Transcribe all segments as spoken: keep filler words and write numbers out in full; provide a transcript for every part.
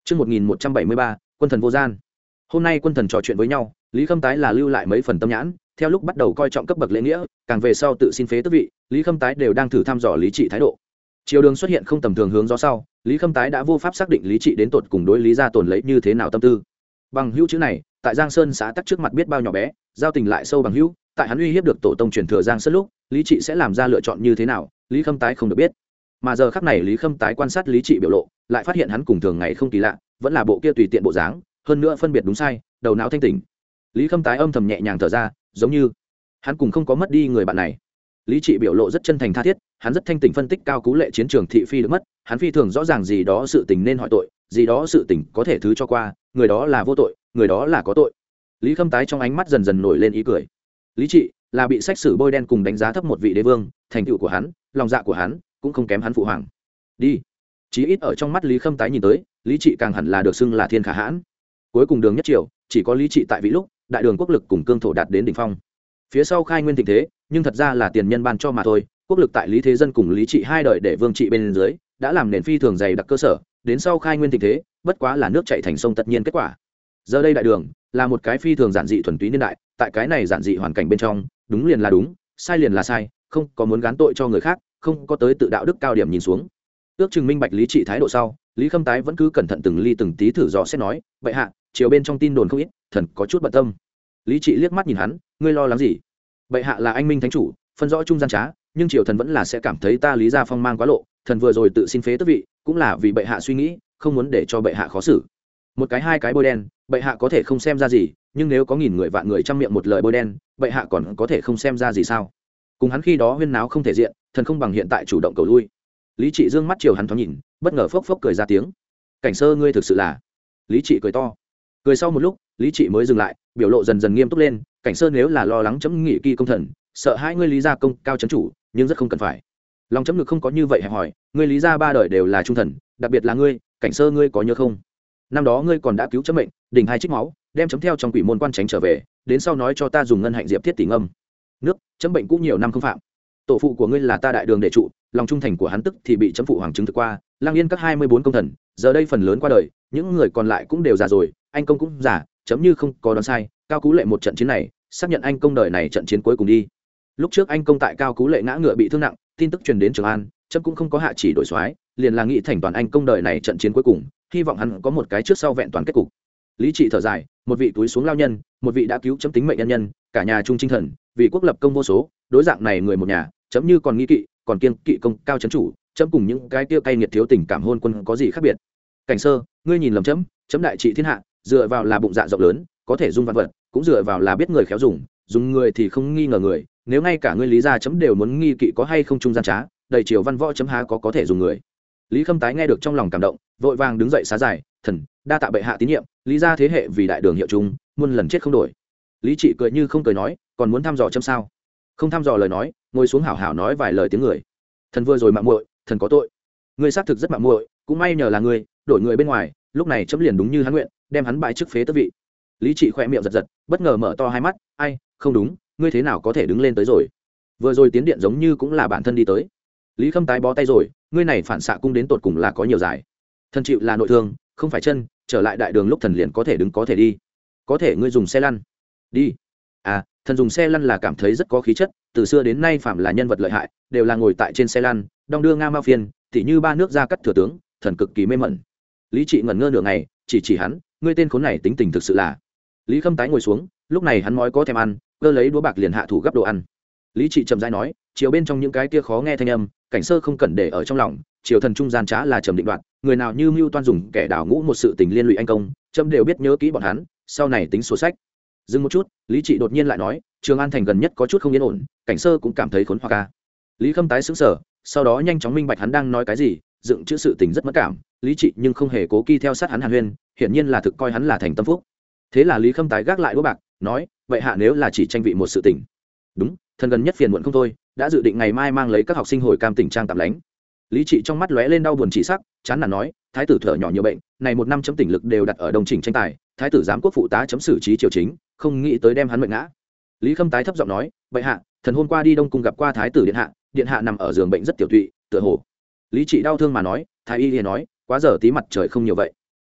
Chương một nghìn một trăm bảy mươi ba, quân thần vô gian. Hôm nay quân thần trò chuyện với nhau, Lý Khâm Tái là lưu lại mấy phần tâm nhãn, theo lúc bắt đầu coi trọng cấp bậc lễ nghĩa, càng về sau tự xin phế tước vị, Lý Khâm Tái đều đang thử thăm dò Lý Trị thái độ. Triều đường xuất hiện không tầm thường hướng gió sau, Lý Khâm Tái đã vô pháp xác định Lý Trị đến tột cùng đối Lý gia tồn lấy như thế nào tâm tư. Bằng hữu chữ này, tại Giang Sơn xã tắc trước mặt biết bao nhỏ bé, giao tình lại sâu bằng hữu, tại hắn uy hiếp được tổ tông truyền thừa Giang Sơn lúc, Lý Trị sẽ làm ra lựa chọn như thế nào, Lý Khâm Tái không được biết. Mà giờ khắc này Lý Khâm Tái quan sát Lý Trị biểu lộ, lại phát hiện hắn cùng thường ngày không kỳ lạ, vẫn là bộ kia tùy tiện bộ dáng, hơn nữa phân biệt đúng sai, đầu não thanh tỉnh. Lý Khâm Tái âm thầm nhẹ nhàng thở ra, giống như hắn cùng không có mất đi người bạn này. Lý Trị biểu lộ rất chân thành tha thiết, hắn rất thanh tỉnh phân tích cao cú lệ chiến trường thị phi được mất, hắn phi thường rõ ràng gì đó sự tình nên hỏi tội, gì đó sự tình có thể thứ cho qua, người đó là vô tội, người đó là có tội. Lý Khâm Tái trong ánh mắt dần dần nổi lên ý cười. Lý Trị là bị sách sử bôi đen cùng đánh giá thấp một vị đế vương, thành tựu của hắn, lòng dạ của hắn cũng không kém hắn phụ hoàng. Đi. Chí ít ở trong mắt Lý Khâm Tái nhìn tới, Lý Trị càng hẳn là được xưng là thiên khả hãn. Cuối cùng đường nhất triều, chỉ có Lý Trị tại vị lúc, đại đường quốc lực cùng cương thổ đạt đến đỉnh phong. Phía sau khai nguyên thịnh thế, nhưng thật ra là tiền nhân ban cho mà thôi, quốc lực tại Lý Thế Dân cùng Lý Trị hai đời để vương trị bên dưới, đã làm nền phi thường dày đặc cơ sở, đến sau khai nguyên thịnh thế, bất quá là nước chảy thành sông tất nhiên kết quả. Giờ đây đại đường là một cái phi thường giản dị thuần túy niên đại, tại cái này giản dị hoàn cảnh bên trong, đúng liền là đúng, sai liền là sai, không có muốn gán tội cho người khác, không có tới tự đạo đức cao điểm nhìn xuống. Ước chừng minh bạch Lý Trị thái độ sau, Lý Khâm Tái vẫn cứ cẩn thận từng ly từng tí thử dò xét nói, vậy hạ, chiều bên trong tin đồn không ít, thần có chút bận tâm. Lý Trị liếc mắt nhìn hắn, ngươi lo lắng gì? Bệ hạ là anh minh thánh chủ, phân rõ trung gian trá, nhưng triều thần vẫn là sẽ cảm thấy ta Lý gia phong mang quá lộ, thần vừa rồi tự xin phế tước vị, cũng là vì bệ hạ suy nghĩ, không muốn để cho bệ hạ khó xử. Một cái hai cái bôi đen, bệ hạ có thể không xem ra gì, nhưng nếu có nghìn người vạn người trăm miệng một lời bôi đen, bệ hạ còn có thể không xem ra gì sao? Cùng hắn khi đó huyên náo không thể diện, thần không bằng hiện tại chủ động cầu lui. Lý Trị dương mắt chiều hắn thoáng nhìn, bất ngờ phốc phốc cười ra tiếng. Cảnh sơ ngươi thực sự là. Lý Trị cười to. Cười sau một lúc, Lý Trị mới dừng lại, biểu lộ dần dần nghiêm túc lên. Cảnh sơ nếu là lo lắng chấm nghị kỳ công thần, sợ hai ngươi Lý gia công cao chấn chủ, nhưng rất không cần phải. Lòng chấm ngực không có như vậy hẹp hỏi, ngươi Lý gia ba đời đều là trung thần, đặc biệt là ngươi, cảnh sơ ngươi có nhớ không? Năm đó ngươi còn đã cứu chấm mệnh, đỉnh hai trích máu, đem chấm theo trong quỷ môn quan tránh trở về, đến sau nói cho ta dùng ngân hạnh diệp thiết tỷ ngâm. Nước, chấm bệnh cũng nhiều năm không phạm. Tổ phụ của ngươi là ta đại đường đệ trụ, lòng trung thành của hắn tức thì bị chấm phụ hoàng chứng thực qua, lang yên các hai mươi bốn công thần, giờ đây phần lớn qua đời, những người còn lại cũng đều già rồi, anh công cũng già, chấm như không có đoán sai, cao cú lệ một trận chiến này, xác nhận anh công đời này trận chiến cuối cùng đi. Lúc trước anh công tại cao cú lệ ngã ngựa bị thương nặng, tin tức truyền đến Trường An, chấm cũng không có hạ chỉ đổi soái, liền là nghĩ thành toàn anh công đời này trận chiến cuối cùng, hy vọng hắn có một cái trước sau vẹn toàn kết cục. Lý Trị thở dài, một vị túi xuống lao nhân, một vị đã cứu chấm tính mệnh nhân nhân, cả nhà trung trinh thần, vì quốc lập công vô số, đối dạng này người một nhà, chấm như còn nghi kỵ, còn kiên kỵ công cao chấn chủ, chấm cùng những cái tiêu cay nghiệt thiếu tình cảm hôn quân có gì khác biệt? Cảnh sơ, ngươi nhìn lầm chấm, chấm đại trị thiên hạ, dựa vào là bụng dạ rộng lớn, có thể dung văn vật, cũng dựa vào là biết người khéo dùng, dùng người thì không nghi ngờ người, nếu ngay cả ngươi Lý gia chấm đều muốn nghi kỵ có hay không trung gian trá, đầy triều văn võ chấm há có có thể dùng người. Lý Khâm Tái nghe được trong lòng cảm động, vội vàng đứng dậy xá giải, thần đa tạ bệ hạ tín nhiệm, Lý gia thế hệ vì đại đường hiệu chung, muôn lần chết không đổi. Lý Trị cười như không cười nói, còn muốn thăm dò chấm sao? Không thăm dò lời nói, ngồi xuống hảo hảo nói vài lời tiếng người. Thần vừa rồi mạo muội, thần có tội. Ngươi xác thực rất mạo muội, cũng may nhờ là ngươi, đổi người bên ngoài, lúc này chấm liền đúng như hắn nguyện, đem hắn bãi chức phế tước vị. Lý Trị khẽ miệng giật giật, bất ngờ mở to hai mắt, ai, không đúng, ngươi thế nào có thể đứng lên tới rồi? Vừa rồi tiến điện giống như cũng là bản thân đi tới. Lý Khâm Tái bó tay rồi, ngươi này phản xạ cung đến tột cùng là có nhiều giải. Thần chịu là nội thương, không phải chân, trở lại đại đường lúc thần liền có thể đứng có thể đi. Có thể ngươi dùng xe lăn. Đi. À, thần dùng xe lăn là cảm thấy rất có khí chất, từ xưa đến nay phạm là nhân vật lợi hại, đều là ngồi tại trên xe lăn, đong đưa nga mao phiên, tỉ như ba nước gia cắt thừa tướng, thần cực kỳ mê mẩn. Lý Trị ngẩn ngơ nửa ngày, chỉ chỉ hắn, ngươi tên khốn này tính tình thực sự là. Lý Khâm Tái ngồi xuống, lúc này hắn mói có thèm ăn, cơ lấy đũa bạc liền hạ thủ gấp đồ ăn. Lý Trị chậm rãi nói, chiều bên trong những cái kia khó nghe thanh âm, cảnh sơ không cần để ở trong lòng, triều thần trung gian trá là trầm định đoạt, người nào như mưu toan dùng kẻ đảo ngũ một sự tình liên lụy anh công, trâm đều biết nhớ kỹ bọn hắn, sau này tính sổ sách. Dừng một chút, Lý Trị đột nhiên lại nói, Trường An thành gần nhất có chút không yên ổn, cảnh sơ cũng cảm thấy khốn hoặc ca. Lý Khâm Tái sững sờ, sau đó nhanh chóng minh bạch hắn đang nói cái gì, dựng chữ sự tình rất mất cảm, Lý Trị nhưng không hề cố kỳ theo sát hắn hàn huyên, hiển nhiên là thực coi hắn là thành tâm phúc. Thế là Lý Khâm Tái gác lại đũa bạc, nói, vậy hạ nếu là chỉ tranh vị một sự tình. Đúng, thần gần nhất phiền muộn không thôi, đã dự định ngày mai mang lấy các học sinh hồi cam tỉnh trang tạm lánh. Lý Trị trong mắt lóe lên đau buồn chỉ sắc, chán nản nói, thái tử thở nhỏ nhiều bệnh, này một năm chấm tỉnh lực đều đặt ở đồng chỉnh tranh tài, thái tử giám quốc phụ tá chấm xử trí triều chính, không nghĩ tới đem hắn mệnh ngã. Lý Khâm Tái thấp giọng nói, vậy hạ, thần hôm qua đi đông cung gặp qua thái tử điện hạ, điện hạ nằm ở giường bệnh rất tiểu tụy, tựa hồ. Lý Trị đau thương mà nói, thái y liền nói, quá giờ tí mặt trời không nhiều vậy.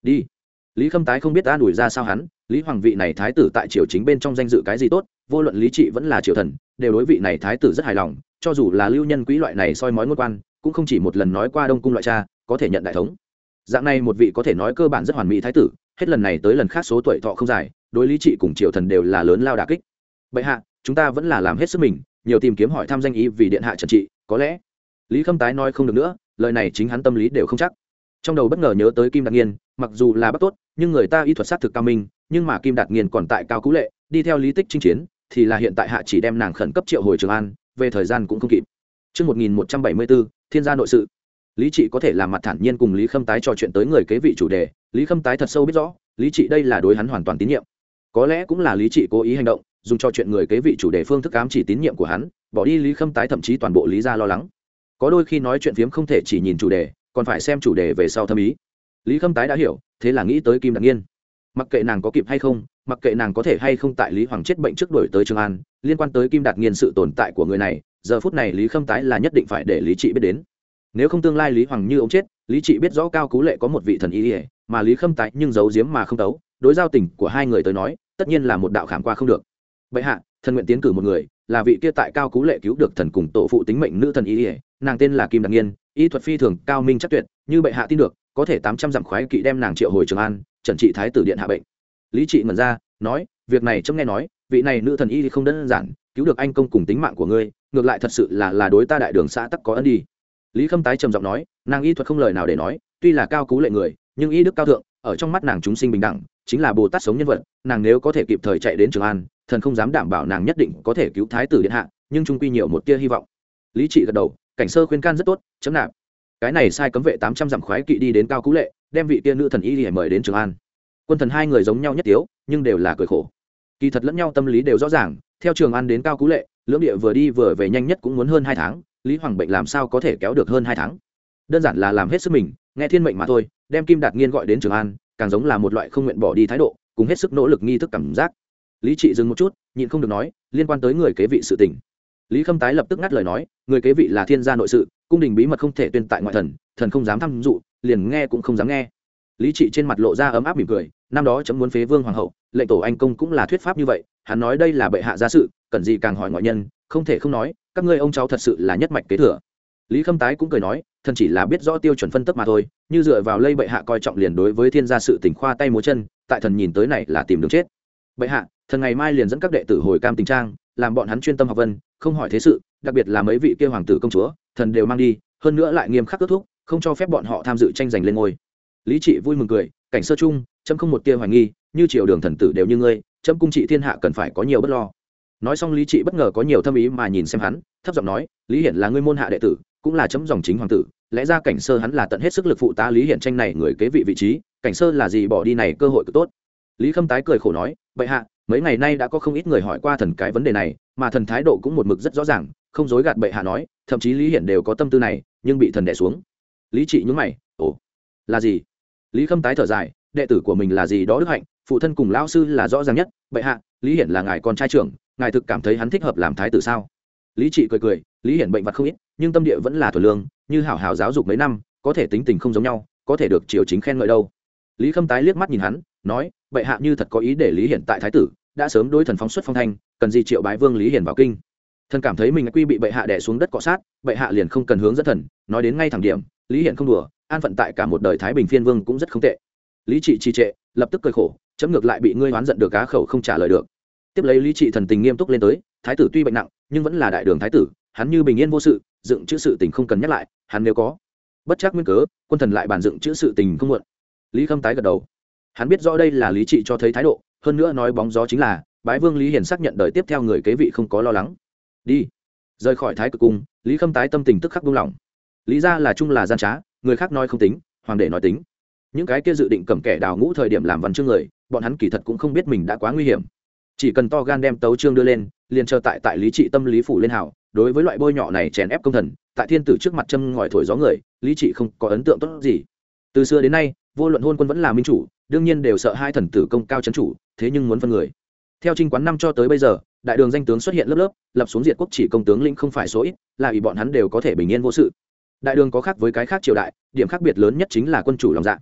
đi. Lý Khâm Tái không biết an ủi ra sao hắn, Lý Hoàng vị này thái tử tại triều chính bên trong danh dự cái gì tốt, vô luận lý trị vẫn là triều thần, đều đối vị này thái tử rất hài lòng, cho dù là lưu nhân quý loại này soi mói ngôn quan, cũng không chỉ một lần nói qua Đông cung loại cha, có thể nhận đại thống. Dạng này một vị có thể nói cơ bản rất hoàn mỹ thái tử, hết lần này tới lần khác số tuổi thọ không dài, đối lý trị cùng triều thần đều là lớn lao đả kích. Bệ hạ, chúng ta vẫn là làm hết sức mình, nhiều tìm kiếm hỏi thăm danh ý vì điện hạ trần trị, có lẽ. Lý Khâm Tái nói không được nữa, lời này chính hắn tâm lý đều không chắc. Trong đầu bất ngờ nhớ tới Kim Đạt Nghiên, mặc dù là bắc tốt, nhưng người ta y thuật sát thực cao minh, nhưng mà Kim Đạt Nghiên còn tại Cao Cú Lệ, đi theo lý tích chinh chiến, thì là hiện tại hạ chỉ đem nàng khẩn cấp triệu hồi Trường An, về thời gian cũng không kịp. Trước một nghìn một trăm bảy mươi bốn, Thiên gia nội sự. Lý Trị có thể làm mặt thản nhiên cùng Lý Khâm Tái trò chuyện tới người kế vị chủ đề, Lý Khâm Tái thật sâu biết rõ, Lý Trị đây là đối hắn hoàn toàn tín nhiệm. Có lẽ cũng là Lý Trị cố ý hành động, dùng trò chuyện người kế vị chủ đề phương thức ám chỉ tín nhiệm của hắn, bỏ đi Lý Khâm Tái thậm chí toàn bộ Lý gia lo lắng. Có đôi khi nói chuyện phiếm không thể chỉ nhìn chủ đề, còn phải xem chủ đề về sau thâm ý. Lý Khâm Tái đã hiểu, thế là nghĩ tới Kim Đạt Nghiên. Mặc kệ nàng có kịp hay không, mặc kệ nàng có thể hay không tại Lý Hoàng chết bệnh trước đổi tới Trường An, liên quan tới Kim Đạt Nghiên sự tồn tại của người này, giờ phút này Lý Khâm Tái là nhất định phải để Lý Trị biết đến. Nếu không tương lai Lý Hoàng như ông chết, Lý Trị biết rõ Cao Cú Lệ có một vị thần y, mà Lý Khâm Tái nhưng giấu giếm mà không tấu, đối giao tình của hai người tới nói, tất nhiên là một đạo khảm qua không được. Bệ hạ, thần nguyện tiến cử một người, là vị kia tại Cao Cú Lệ cứu được thần cùng tổ phụ tính mệnh nữ thần y, nàng tên là Kim Đạt Nghiên, y thuật phi thường cao minh chắc tuyệt, như bệ hạ tin được, có thể tám trăm dặm khoái kỵ đem nàng triệu hồi Trường An, trần trị thái tử điện hạ bệnh. Lý Trị ngẩn ra, nói, việc này trẫm nghe nói, vị này nữ thần y không đơn giản, cứu được anh công cùng tính mạng của ngươi, ngược lại thật sự là là đối ta đại đường xã tắc có ân đi. Lý Khâm Tái trầm giọng nói, nàng y thuật không lời nào để nói, tuy là Cao Cú Lệ người, nhưng y đức cao thượng, ở trong mắt nàng chúng sinh bình đẳng, chính là Bồ Tát sống nhân vật, nàng nếu có thể kịp thời chạy đến Trường An, thần không dám đảm bảo nàng nhất định có thể cứu thái tử điện hạ, nhưng trung quy nhiều một tia hy vọng. Lý Trị gật đầu, cảnh sơ khuyên can rất tốt, chấm nạp. Cái này sai cấm vệ tám trăm dặm khoái kỵ đi đến Cao Cú Lệ, đem vị tiên nữ thần y để mời đến Trường An. Quân thần hai người giống nhau nhất tiếu, nhưng đều là cười khổ. Kỳ thật lẫn nhau tâm lý đều rõ ràng, theo Trường An đến Cao Cú Lệ, lưỡng địa vừa đi vừa về nhanh nhất cũng muốn hơn hai tháng, Lý Hoàng bệnh làm sao có thể kéo được hơn hai tháng? Đơn giản là làm hết sức mình, nghe thiên mệnh mà thôi, đem Kim Đạt Nghiên gọi đến Trường An, càng giống là một loại không nguyện bỏ đi thái độ, cùng hết sức nỗ lực nghi thức cảm giác. Lý Trị dừng một chút, nhịn không được nói, liên quan tới người kế vị sự tình. Lý Khâm Tái lập tức ngắt lời nói, người kế vị là thiên gia nội sự, cung đình bí mật không thể tuyên tại ngoại thần, thần không dám tham dụ, liền nghe cũng không dám nghe. Lý Trị trên mặt lộ ra ấm áp mỉm cười, năm đó chấm muốn phế vương hoàng hậu, lệnh tổ anh công cũng là thuyết pháp như vậy, hắn nói đây là bệ hạ gia sự, cần gì càng hỏi ngoại nhân, không thể không nói, các ngươi ông cháu thật sự là nhất mạch kế thừa. Lý Khâm Tái cũng cười nói, thần chỉ là biết rõ tiêu chuẩn phân tích mà thôi, như dựa vào lây bệ hạ coi trọng liền đối với thiên gia sự tình khoa tay múa chân, tại thần nhìn tới này là tìm đường chết. Bệ hạ, thần ngày mai liền dẫn các đệ tử hồi Cam Tình Trang, làm bọn hắn chuyên tâm học vân, không hỏi thế sự, đặc biệt là mấy vị kia hoàng tử công chúa, thần đều mang đi, hơn nữa lại nghiêm khắc kết thúc, không cho phép bọn họ tham dự tranh giành lên ngôi. Lý Trị vui mừng cười, cảnh sơ chung, chấm không một tia hoài nghi, như triều đường thần tử đều như ngươi, chấm cung trị thiên hạ cần phải có nhiều bất lo. Nói xong Lý Trị bất ngờ có nhiều thâm ý mà nhìn xem hắn, thấp giọng nói, Lý Hiển là ngươi môn hạ đệ tử, cũng là chấm dòng chính hoàng tử, lẽ ra cảnh sơ hắn là tận hết sức lực phụ tá Lý Hiển tranh này người kế vị vị trí, cảnh sơ là gì bỏ đi này cơ hội cực tốt. Lý Khâm Tái cười khổ nói, bệ hạ, mấy ngày nay đã có không ít người hỏi qua thần cái vấn đề này, mà thần thái độ cũng một mực rất rõ ràng, không dối gạt bệ hạ nói, thậm chí Lý Hiển đều có tâm tư này, nhưng bị thần đè xuống. Lý Trị nhướng mày, ồ, là gì? Lý Khâm Tái thở dài, đệ tử của mình là gì đó đức hạnh, phụ thân cùng lão sư là rõ ràng nhất, bệ hạ, Lý Hiển là ngài con trai trưởng, ngài thực cảm thấy hắn thích hợp làm thái tử sao? Lý Trị cười cười, Lý Hiển bệnh vặt không ít, nhưng tâm địa vẫn là thuần lương, như hảo hảo giáo dục mấy năm, có thể tính tình không giống nhau, có thể được triều chính khen ngợi đâu. Lý Khâm Tái liếc mắt nhìn hắn, nói, bệ hạ như thật có ý để Lý Hiển tại thái tử, đã sớm đối thần phóng xuất phong thanh, cần gì triệu bái vương Lý Hiển vào kinh. Thần cảm thấy mình quy bị bệ hạ đè xuống đất cọ sát, bệ hạ liền không cần hướng dẫn thần, nói đến ngay thẳng điểm, Lý Hiển không đùa, an phận tại cả một đời thái bình phiên vương cũng rất không tệ. Lý Trị trì trệ, lập tức cười khổ, chấm ngược lại bị ngươi oán giận được cá khẩu không trả lời được. Tiếp lấy Lý Trị thần tình nghiêm túc lên tới, thái tử tuy bệnh nặng, nhưng vẫn là đại đường thái tử, hắn như bình yên vô sự, dựng chữ sự tình không cần nhắc lại, hắn nếu có bất chắc nguyên cớ, quân thần lại bàn dựng chữ sự tình không muộn. Lý Khâm Tái gật đầu, hắn biết rõ đây là Lý Trị cho thấy thái độ, hơn nữa nói bóng gió chính là bái vương Lý Hiển xác nhận đời tiếp theo người kế vị không có lo lắng. Đi, rời khỏi thái cực cung, Lý Khâm Tái tâm tình tức khắc buông lỏng. Lý ra là chung là gian trá, người khác nói không tính, hoàng đệ nói tính. Những cái kia dự định cầm kẻ đào ngũ thời điểm làm văn chương người, bọn hắn kỳ thật cũng không biết mình đã quá nguy hiểm, chỉ cần to gan đem tấu chương đưa lên, liền chờ tại tại Lý Trị tâm lý phủ lên hảo. Đối với loại bôi nhọ này chèn ép công thần, tại thiên tử trước mặt châm ngòi thổi gió người, Lý Trị không có ấn tượng tốt gì. Từ xưa đến nay, vô luận hôn quân vẫn là minh chủ, đương nhiên đều sợ hai thần tử công cao chấn chủ, thế nhưng muốn phân người. Theo Trinh Quán năm cho tới bây giờ, đại đường danh tướng xuất hiện lớp lớp, lập xuống diệt quốc chỉ công tướng lĩnh không phải số ít, là vì bọn hắn đều có thể bình yên vô sự. Đại đường có khác với cái khác triều đại, điểm khác biệt lớn nhất chính là quân chủ lòng dạ.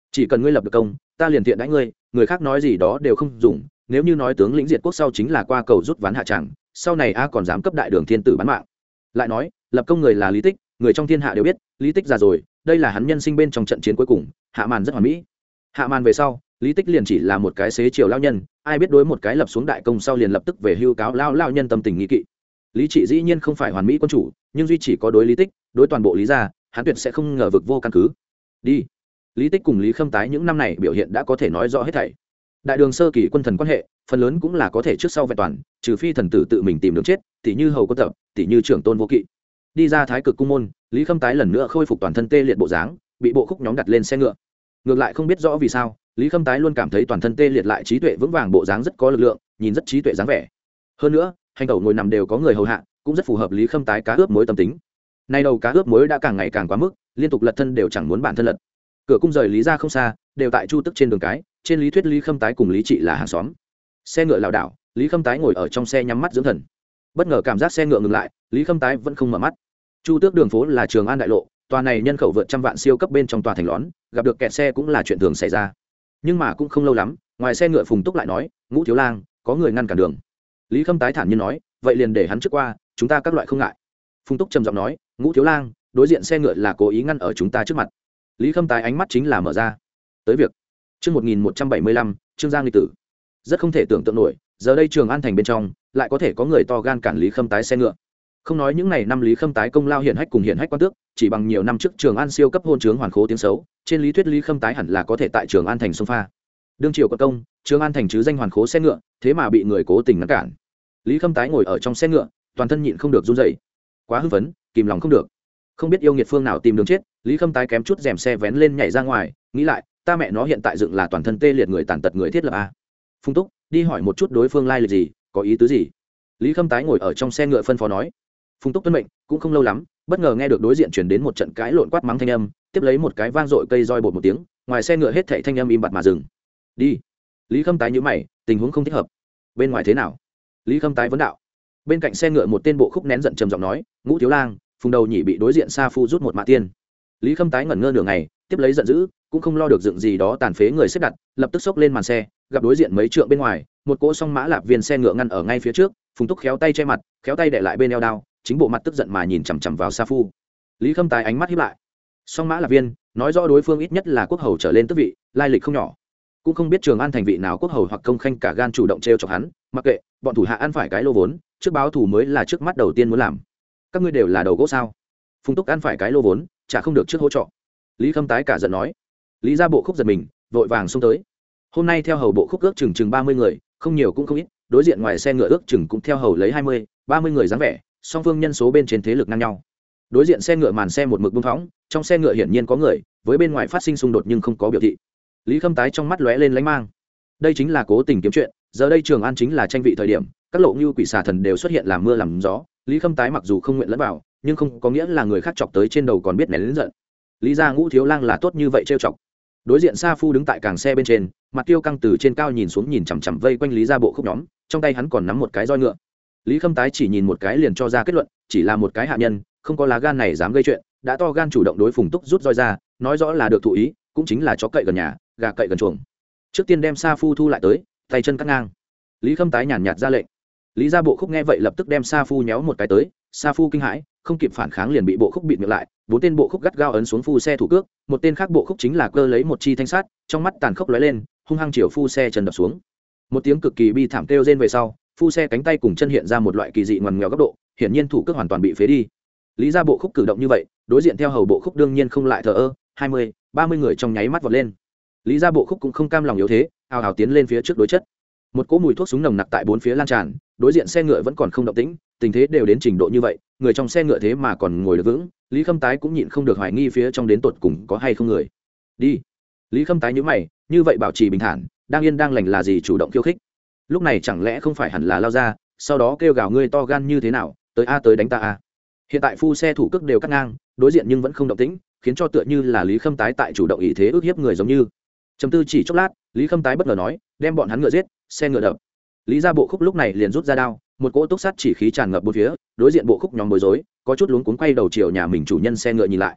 chỉ cần ngươi lập được công ta liền thiện đãi ngươi, người khác nói gì đó đều không dùng. Nếu như nói tướng lĩnh diệt quốc sau chính là qua cầu rút ván hạ tràng, sau này a còn dám cấp đại đường thiên tử bán mạng. Lại nói lập công người là Lý Tích, người trong thiên hạ đều biết Lý Tích già rồi, đây là hắn nhân sinh bên trong trận chiến cuối cùng, hạ màn rất hoàn mỹ. Hạ màn về sau Lý Tích liền chỉ là một cái xế chiều lao nhân, ai biết đối một cái lập xuống đại công sau liền lập tức về hưu cáo lao lao nhân tâm tình nghi kỵ. Lý Trị dĩ nhiên không phải hoàn mỹ quân chủ, nhưng duy chỉ có đối Lý Tích, đối toàn bộ Lý gia, hắn tuyệt sẽ không ngờ vực vô căn cứ. Đi. Lý Tích cùng Lý Khâm Tái những năm này biểu hiện đã có thể nói rõ hết thảy. Đại đường sơ kỳ quân thần quan hệ, phần lớn cũng là có thể trước sau vẹn toàn, trừ phi thần tử tự mình tìm đường chết, tỉ như hầu quân tập, tỉ như trưởng tôn vô kỵ. Đi ra Thái Cực cung môn, Lý Khâm Tái lần nữa khôi phục toàn thân tê liệt bộ dáng, bị bộ khúc nhóm đặt lên xe ngựa. Ngược lại không biết rõ vì sao, Lý Khâm Tái luôn cảm thấy toàn thân tê liệt lại trí tuệ vững vàng, bộ dáng rất có lực lượng, nhìn rất trí tuệ dáng vẻ. Hơn nữa, hành tẩu ngồi nằm đều có người hầu hạ, cũng rất phù hợp Lý Khâm Tái cá ướp muối tâm tính. Nay đầu cá ướp muối đã càng ngày càng quá mức, liên tục lật thân đều chẳng muốn bản thân lật. Cửa cung rời Lý gia không xa, đều tại Chu Tức trên đường cái, trên lý thuyết Lý Khâm Tái cùng Lý Trị là hàng xóm. Xe ngựa lảo đảo, Lý Khâm Tái ngồi ở trong xe nhắm mắt dưỡng thần. Bất ngờ cảm giác xe ngựa ngừng lại, Lý Khâm Tái vẫn không mở mắt. Chu Tước đường phố là Trường An đại lộ, tòa này nhân khẩu vượt trăm vạn siêu cấp bên trong tòa thành lõn, gặp được kẹt xe cũng là chuyện thường xảy ra. Nhưng mà cũng không lâu lắm, ngoài xe ngựa Phùng Túc lại nói, Ngũ thiếu lang, có người ngăn cản đường. Lý Khâm Tái thản nhiên nói, vậy liền để hắn trước qua, chúng ta các loại không ngại. Phùng Túc trầm giọng nói, Ngũ thiếu lang, đối diện xe ngựa là cố ý ngăn ở chúng ta trước mặt. Lý Khâm Tái ánh mắt chính là mở ra. Tới việc. Chương một nghìn một trăm bảy mươi lăm, Trương Giang lịch tử. Rất không thể tưởng tượng nổi, giờ đây Trường An thành bên trong lại có thể có người to gan cản Lý Khâm Tái xe ngựa. Không nói những ngày năm Lý Khâm Tái công lao hiển hách cùng hiển hách quan tước, chỉ bằng nhiều năm trước Trường An siêu cấp hôn chướng hoàn khố tiếng xấu, trên lý thuyết Lý Khâm Tái hẳn là có thể tại Trường An thành xông pha. Đương triều quận công, Trường An thành chứ danh hoàn khố xe ngựa, thế mà bị người cố tình ngăn cản. Lý Khâm Tái ngồi ở trong xe ngựa, toàn thân nhịn không được run rẩy. Quá hưng phấn, kìm lòng không được. Không biết yêu nghiệt phương nào tìm đường chết, Lý Khâm Tái kém chút rèm xe vén lên nhảy ra ngoài, nghĩ lại, ta mẹ nó hiện tại dựng là toàn thân tê liệt người tàn tật người thiết lập a. Phung Túc, đi hỏi một chút đối phương lai lịch gì, có ý tứ gì. Lý Khâm Tái ngồi ở trong xe ngựa phân phó nói. Phung Túc tuân mệnh, cũng không lâu lắm, bất ngờ nghe được đối diện truyền đến một trận cãi lộn quát mắng thanh âm, tiếp lấy một cái vang dội cây roi bột một tiếng, ngoài xe ngựa hết thảy thanh âm im bặt mà dừng. Đi. Lý Khâm Tái nhíu mày, tình huống không thích hợp. Bên ngoài thế nào? Lý Khâm Tái vấn đạo. Bên cạnh xe ngựa một tên bộ khúc nén giận trầm giọng nói, Ngũ thiếu lang, Phùng đầu nhị bị đối diện Sa Phu rút một mã tiên. Lý Khâm Tái ngẩn ngơ nửa ngày, tiếp lấy giận dữ, cũng không lo được dựng gì đó tàn phế người xếp đặt, lập tức xốc lên màn xe, gặp đối diện mấy trượng bên ngoài, một cỗ song mã lạp viên xe ngựa ngăn ở ngay phía trước. Phùng Túc khéo tay che mặt, khéo tay để lại bên eo đao, chính bộ mặt tức giận mà nhìn chằm chằm vào Sa Phu. Lý Khâm Tái ánh mắt híp lại. Song mã lạp viên, nói rõ đối phương ít nhất là quốc hầu trở lên tước vị, lai lịch không nhỏ. Cũng không biết Trường An thành vị nào quốc hầu hoặc công khanh cả gan chủ động trêu chọc hắn, mặc kệ, bọn thủ hạ ăn phải cái lô vốn, trước báo thù mới là trước mắt đầu tiên muốn làm. Các ngươi đều là đầu gỗ sao? Phùng Túc ăn phải cái lô vốn, chả không được trước hỗ trợ. Lý Khâm Tái cả giận nói. Lý gia bộ khúc giật mình, vội vàng xông tới. Hôm nay theo hầu bộ khúc ước chừng chừng ba mươi người, không nhiều cũng không ít, đối diện ngoài xe ngựa ước chừng cũng theo hầu lấy hai mươi, ba mươi người dáng vẻ, song phương nhân số bên trên thế lực ngang nhau. Đối diện xe ngựa màn xe một mực bung phóng, trong xe ngựa hiển nhiên có người, với bên ngoài phát sinh xung đột nhưng không có biểu thị. Lý Khâm Tái trong mắt lóe lên lánh mang. Đây chính là cố tình kiếm chuyện, giờ đây Trường An chính là tranh vị thời điểm, các lộ như quỷ xà thần đều xuất hiện làm mưa làm gió. Lý Khâm Tái mặc dù không nguyện lẫn vào, nhưng không có nghĩa là người khác chọc tới trên đầu còn biết nén lớn giận. Lý gia Ngũ thiếu lang là tốt như vậy trêu chọc. Đối diện Sa Phu đứng tại càng xe bên trên, mặt tiêu căng từ trên cao nhìn xuống nhìn chằm chằm vây quanh Lý gia bộ khúc nhóm, trong tay hắn còn nắm một cái roi ngựa. Lý Khâm Tái chỉ nhìn một cái liền cho ra kết luận, chỉ là một cái hạ nhân, không có lá gan này dám gây chuyện, đã to gan chủ động đối Phùng Túc rút roi ra, nói rõ là được thụ ý, cũng chính là chó cậy gần nhà, gà cậy gần chuồng. Trước tiên đem Sa Phu thu lại tới, tay chân cắt ngang. Lý Khâm Tái nhàn nhạt ra lệnh. Lý gia bộ khúc nghe vậy lập tức đem Sa Phu nhéo một cái tới, Sa Phu kinh hãi, không kịp phản kháng liền bị bộ khúc bịt miệng lại, bốn tên bộ khúc gắt gao ấn xuống Phu xe thủ cước, một tên khác bộ khúc chính là cơ lấy một chi thanh sắt, trong mắt tàn khốc lóe lên, hung hăng chiều Phu xe chân đập xuống. Một tiếng cực kỳ bi thảm kêu rên về sau, Phu xe cánh tay cùng chân hiện ra một loại kỳ dị ngoằn nghèo góc độ, hiển nhiên thủ cước hoàn toàn bị phế đi. Lý gia bộ khúc cử động như vậy, đối diện theo hầu bộ khúc đương nhiên không lại thờ ơ, hai mươi, ba mươi người trong nháy mắt vọt lên. Lý gia bộ khúc cũng không cam lòng yếu thế, ào ào tiến lên phía trước đối chất. Một cỗ mùi thuốc súng nồng nặc tại bốn phía lan tràn, đối diện xe ngựa vẫn còn không động tĩnh, tình thế đều đến trình độ như vậy, người trong xe ngựa thế mà còn ngồi được vững. Lý Khâm Tái cũng nhịn không được hoài nghi phía trong đến tột cùng có hay không người. Đi. Lý Khâm Tái nhíu mày, như vậy bảo trì bình thản, đang yên đang lành là gì chủ động khiêu khích. Lúc này chẳng lẽ không phải hẳn là lao ra, sau đó kêu gào ngươi to gan như thế nào, tới a tới đánh ta a. Hiện tại Phu xe thủ cước đều cắt ngang, đối diện nhưng vẫn không động tĩnh, khiến cho tựa như là Lý Khâm Tái tại chủ động ý thế ức hiếp người giống như. Trầm tư chỉ chốc lát, Lý Khâm Tái bất ngờ nói, đem bọn hắn ngựa giết, xe ngựa đập. Lý gia bộ khúc lúc này liền rút ra đao, một cỗ túc sắt chỉ khí tràn ngập bốn phía, đối diện bộ khúc nhóm bối rối, có chút luống cuống quay đầu chiều nhà mình chủ nhân xe ngựa nhìn lại.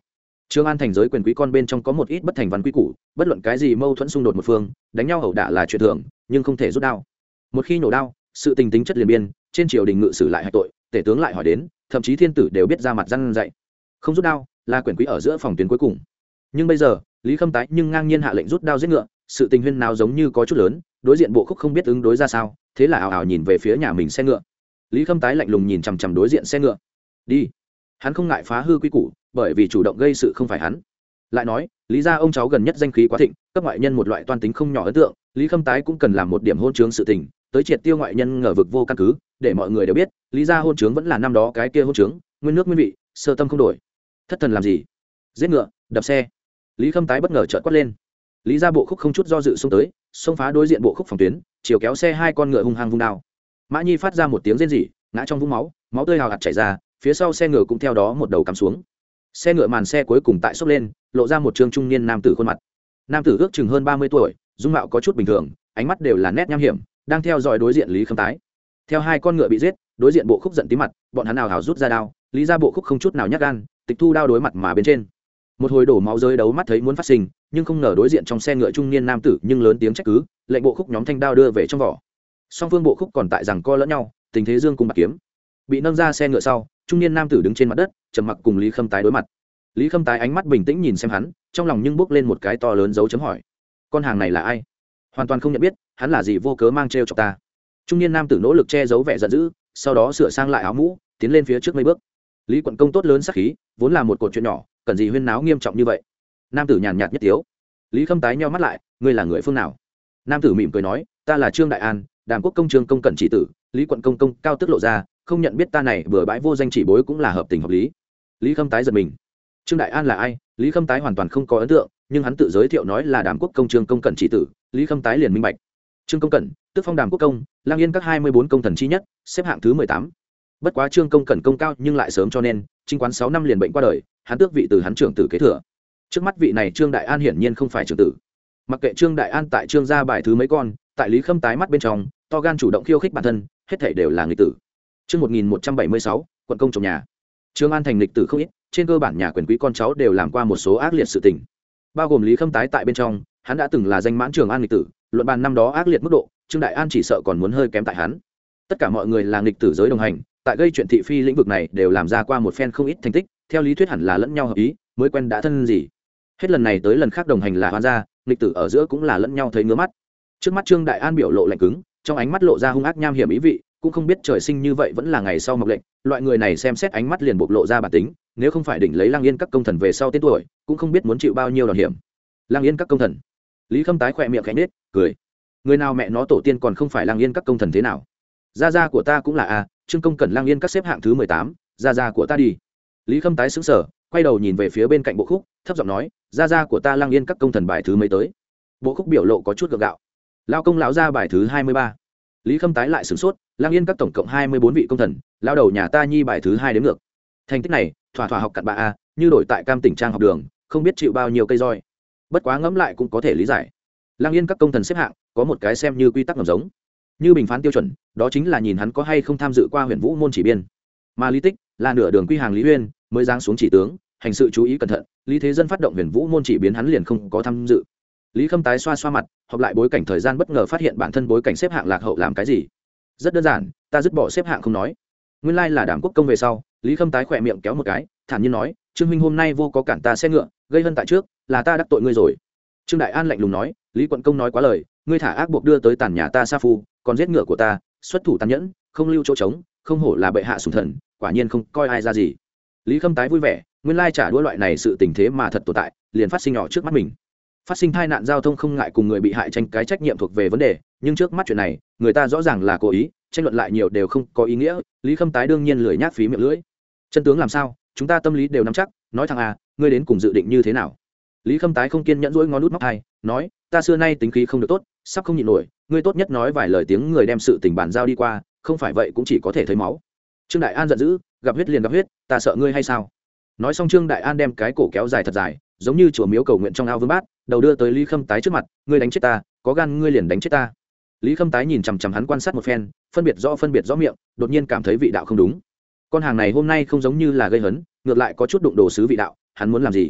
Trương An thành giới quyền quý con bên trong có một ít bất thành văn quy củ, bất luận cái gì mâu thuẫn xung đột một phương, đánh nhau ẩu đả là chuyện thường, nhưng không thể rút đao. Một khi nổ đao, sự tình tính chất liền biên, trên triều đình ngự sử lại hạch tội, tể tướng lại hỏi đến, thậm chí thiên tử đều biết ra mặt răn dạy. Không rút đao, là quyền quý ở giữa phòng tuyến cuối cùng. Nhưng bây giờ, Lý Khâm Tái nhưng ngang nhiên hạ lệnh rút đao giết ngựa, sự tình huyên nào giống như có chút lớn, đối diện bộ khúc không biết ứng đối ra sao, thế là ào ào nhìn về phía nhà mình xe ngựa. Lý Khâm Tái lạnh lùng nhìn chằm chằm đối diện xe ngựa. Đi. Hắn không ngại phá hư quy củ, bởi vì chủ động gây sự không phải hắn. Lại nói, Lý gia ông cháu gần nhất danh khí quá thịnh, cấp ngoại nhân một loại toan tính không nhỏ ấn tượng, Lý Khâm Tái cũng cần làm một điểm hôn chướng sự tình, tới triệt tiêu ngoại nhân ngờ vực vô căn cứ, để mọi người đều biết, Lý gia hôn chướng vẫn là năm đó cái kia hôn chướng, nguyên nước nguyên vị, sơ tâm không đổi. Thất thần làm gì? Giết ngựa, đập xe. Lý Khâm Tái bất ngờ chợt quát lên. Lý gia bộ khúc không chút do dự xông tới, xông phá đối diện bộ khúc phòng tuyến, chiều kéo xe hai con ngựa hung hăng vung đao. Mã Nhi phát ra một tiếng rên rỉ, ngã trong vũng máu, máu tươi hào hạt chảy ra, phía sau xe ngựa cũng theo đó một đầu cắm xuống. Xe ngựa màn xe cuối cùng tại xốc lên, lộ ra một trương trung niên nam tử khuôn mặt. Nam tử ước chừng hơn ba mươi tuổi, dung mạo có chút bình thường, ánh mắt đều là nét nham hiểm, đang theo dõi đối diện Lý Khâm Tái. Theo hai con ngựa bị giết, đối diện bộ khúc giận tím mặt, bọn hắn nào hào rút ra đao, Lý gia bộ khúc không chút nào nhát gan, tịch thu đao đối mặt mà bên trên. Một hồi đổ máu rơi đấu mắt thấy muốn phát sinh, nhưng không ngờ đối diện trong xe ngựa trung niên nam tử nhưng lớn tiếng trách cứ, lệnh bộ khúc nhóm thanh đao đưa về trong vỏ. Song phương bộ khúc còn tại rằng co lẫn nhau, tình thế dương cùng bạc kiếm. Bị nâng ra xe ngựa sau, trung niên nam tử đứng trên mặt đất, trầm mặc cùng Lý Khâm Tái đối mặt. Lý Khâm Tái ánh mắt bình tĩnh nhìn xem hắn, trong lòng nhưng bước lên một cái to lớn dấu chấm hỏi. Con hàng này là ai? Hoàn toàn không nhận biết, hắn là gì vô cớ mang trêu chọc ta. Trung niên nam tử nỗ lực che giấu vẻ giận dữ, sau đó sửa sang lại áo mũ, tiến lên phía trước mấy bước. Lý quận công tốt lớn sắc khí, vốn là một cột chuyện nhỏ, cần gì huyên náo nghiêm trọng như vậy? Nam tử nhàn nhạt nhất tiếu. Lý Khâm Tái nheo mắt lại, ngươi là người phương nào? Nam tử mỉm cười nói, ta là Trương Đại An, Đàm Quốc công Trương công cẩn chỉ tử. Lý quận công công cao tức lộ ra, không nhận biết ta này bừa bãi vô danh chỉ bối cũng là hợp tình hợp lý. Lý Khâm Tái giật mình. Trương Đại An là ai? Lý Khâm Tái hoàn toàn không có ấn tượng, nhưng hắn tự giới thiệu nói là Đàm Quốc công Trương công cẩn chỉ tử, Lý Khâm Tái liền minh bạch. Trương công cẩn, tức phong Đàm Quốc công, Lang Yên các hai mươi bốn công thần chi nhất, xếp hạng thứ mười tám. Bất quá Trương công cẩn công cao nhưng lại sớm cho nên, chính quán sáu năm liền bệnh qua đời, hắn tước vị từ hắn trưởng tử kế thừa. Trước mắt vị này Trương Đại An hiển nhiên không phải trưởng tử. Mặc kệ Trương Đại An tại Trương gia bài thứ mấy con, tại Lý Khâm Tái mắt bên trong, to gan chủ động khiêu khích bản thân, hết thảy đều là nghịch tử. Chương một nghìn một trăm bảy mươi sáu, quận công trồng nhà. Trương An thành nghịch tử không ít, trên cơ bản nhà quyền quý con cháu đều làm qua một số ác liệt sự tình. Bao gồm Lý Khâm Tái tại bên trong, hắn đã từng là danh mãn Trường An nghịch tử, luận bàn năm đó ác liệt mức độ, Trương Đại An chỉ sợ còn muốn hơi kém tại hắn. Tất cả mọi người là nghịch tử giới đồng hành, tại gây chuyện thị phi lĩnh vực này đều làm ra qua một phen không ít thành tích, theo lý thuyết hẳn là lẫn nhau hợp ý, mới quen đã thân gì. Hết lần này tới lần khác đồng hành là hoan gia, nghịch tử ở giữa cũng là lẫn nhau thấy ngứa mắt. Trước mắt Trương Đại An biểu lộ lạnh cứng, trong ánh mắt lộ ra hung ác nham hiểm ý vị, cũng không biết trời sinh như vậy vẫn là ngày sau mọc lệnh, loại người này xem xét ánh mắt liền bộc lộ ra bản tính, nếu không phải đỉnh lấy Lang Yên các công thần về sau tên tuổi, cũng không biết muốn chịu bao nhiêu đòn hiểm. Lang Yên các công thần. Lý Khâm Tái khỏe miệng khẽ nhếch, cười. Người nào mẹ nó tổ tiên còn không phải Lang Yên các công thần thế nào? Gia gia của ta cũng là a, Trương công cẩn Lang Yên các xếp hạng thứ mười tám, gia gia của ta đi. Lý Khâm Tái sững sờ, quay đầu nhìn về phía bên cạnh bộ khúc, thấp giọng nói, gia gia của ta Lang Yên các công thần bài thứ mấy tới? Bộ khúc biểu lộ có chút gượng gạo. Lao công lão gia bài thứ hai mươi ba. Lý Khâm Tái lại sửng sốt, Lang Yên các tổng cộng hai mươi bốn vị công thần, lao đầu nhà ta nhi bài thứ hai đến ngược. Thành tích này, thỏa thỏa học cặn bạ a, như đổi tại Cam Tỉnh Trang học đường, không biết chịu bao nhiêu cây roi. Bất quá ngẫm lại cũng có thể lý giải. Lang Yên các công thần xếp hạng, có một cái xem như quy tắc ngầm giống. Như bình phán tiêu chuẩn, đó chính là nhìn hắn có hay không tham dự qua Huyền Vũ môn chỉ biên. Mà Lý Tích là nửa đường quy hàng Lý Uyên, mới giáng xuống chỉ tướng, hành sự chú ý cẩn thận, Lý Thế Dân phát động Huyền Vũ môn chỉ biến hắn liền không có tham dự. Lý Khâm Tái xoa xoa mặt, họp lại bối cảnh thời gian bất ngờ phát hiện bản thân bối cảnh xếp hạng lạc hậu làm cái gì. Rất đơn giản, ta dứt bỏ xếp hạng không nói. Nguyên lai là Đàm Quốc công về sau, Lý Khâm Tái khỏe miệng kéo một cái, thản nhiên nói, Trương huynh hôm nay vô có cản ta xe ngựa, gây hân tại trước, là ta đắc tội ngươi rồi. Trương Đại An lạnh lùng nói, Lý quận công nói quá lời, ngươi thả ác buộc đưa tới tàn nhà ta sa phu, còn giết ngựa của ta, xuất thủ tàn nhẫn, không lưu chỗ trống, không hổ là bệ hạ sủng thần, quả nhiên không coi ai ra gì. Lý Khâm Tái vui vẻ, nguyên lai trả đũa loại này sự tình thế mà thật tồn tại, liền phát sinh nhỏ trước mắt mình. Phát sinh tai nạn giao thông không ngại cùng người bị hại tranh cái trách nhiệm thuộc về vấn đề, nhưng trước mắt chuyện này, người ta rõ ràng là cố ý, tranh luận lại nhiều đều không có ý nghĩa. Lý Khâm Tái đương nhiên lười nhác phí miệng lưỡi. Chân tướng làm sao, chúng ta tâm lý đều nắm chắc, nói thằng à, ngươi đến cùng dự định như thế nào? Lý Khâm Tái không kiên nhẫn duỗi ngón nút móc hai, nói, ta xưa nay tính khí không được tốt, sắp không nhịn nổi, ngươi tốt nhất nói vài lời tiếng người đem sự tình bản giao đi qua, không phải vậy cũng chỉ có thể thấy máu. Trương Đại An giận dữ, gặp huyết liền gặp huyết, ta sợ ngươi hay sao? Nói xong Trương Đại An đem cái cổ kéo dài thật dài, giống như chùa miếu cầu nguyện trong ao vương bát, đầu đưa tới Lý Khâm Tái trước mặt, ngươi đánh chết ta, có gan ngươi liền đánh chết ta. Lý Khâm Tái nhìn chằm chằm hắn quan sát một phen, phân biệt rõ phân biệt rõ miệng, đột nhiên cảm thấy vị đạo không đúng. Con hàng này hôm nay không giống như là gây hấn, ngược lại có chút đụng đồ sứ vị đạo, hắn muốn làm gì?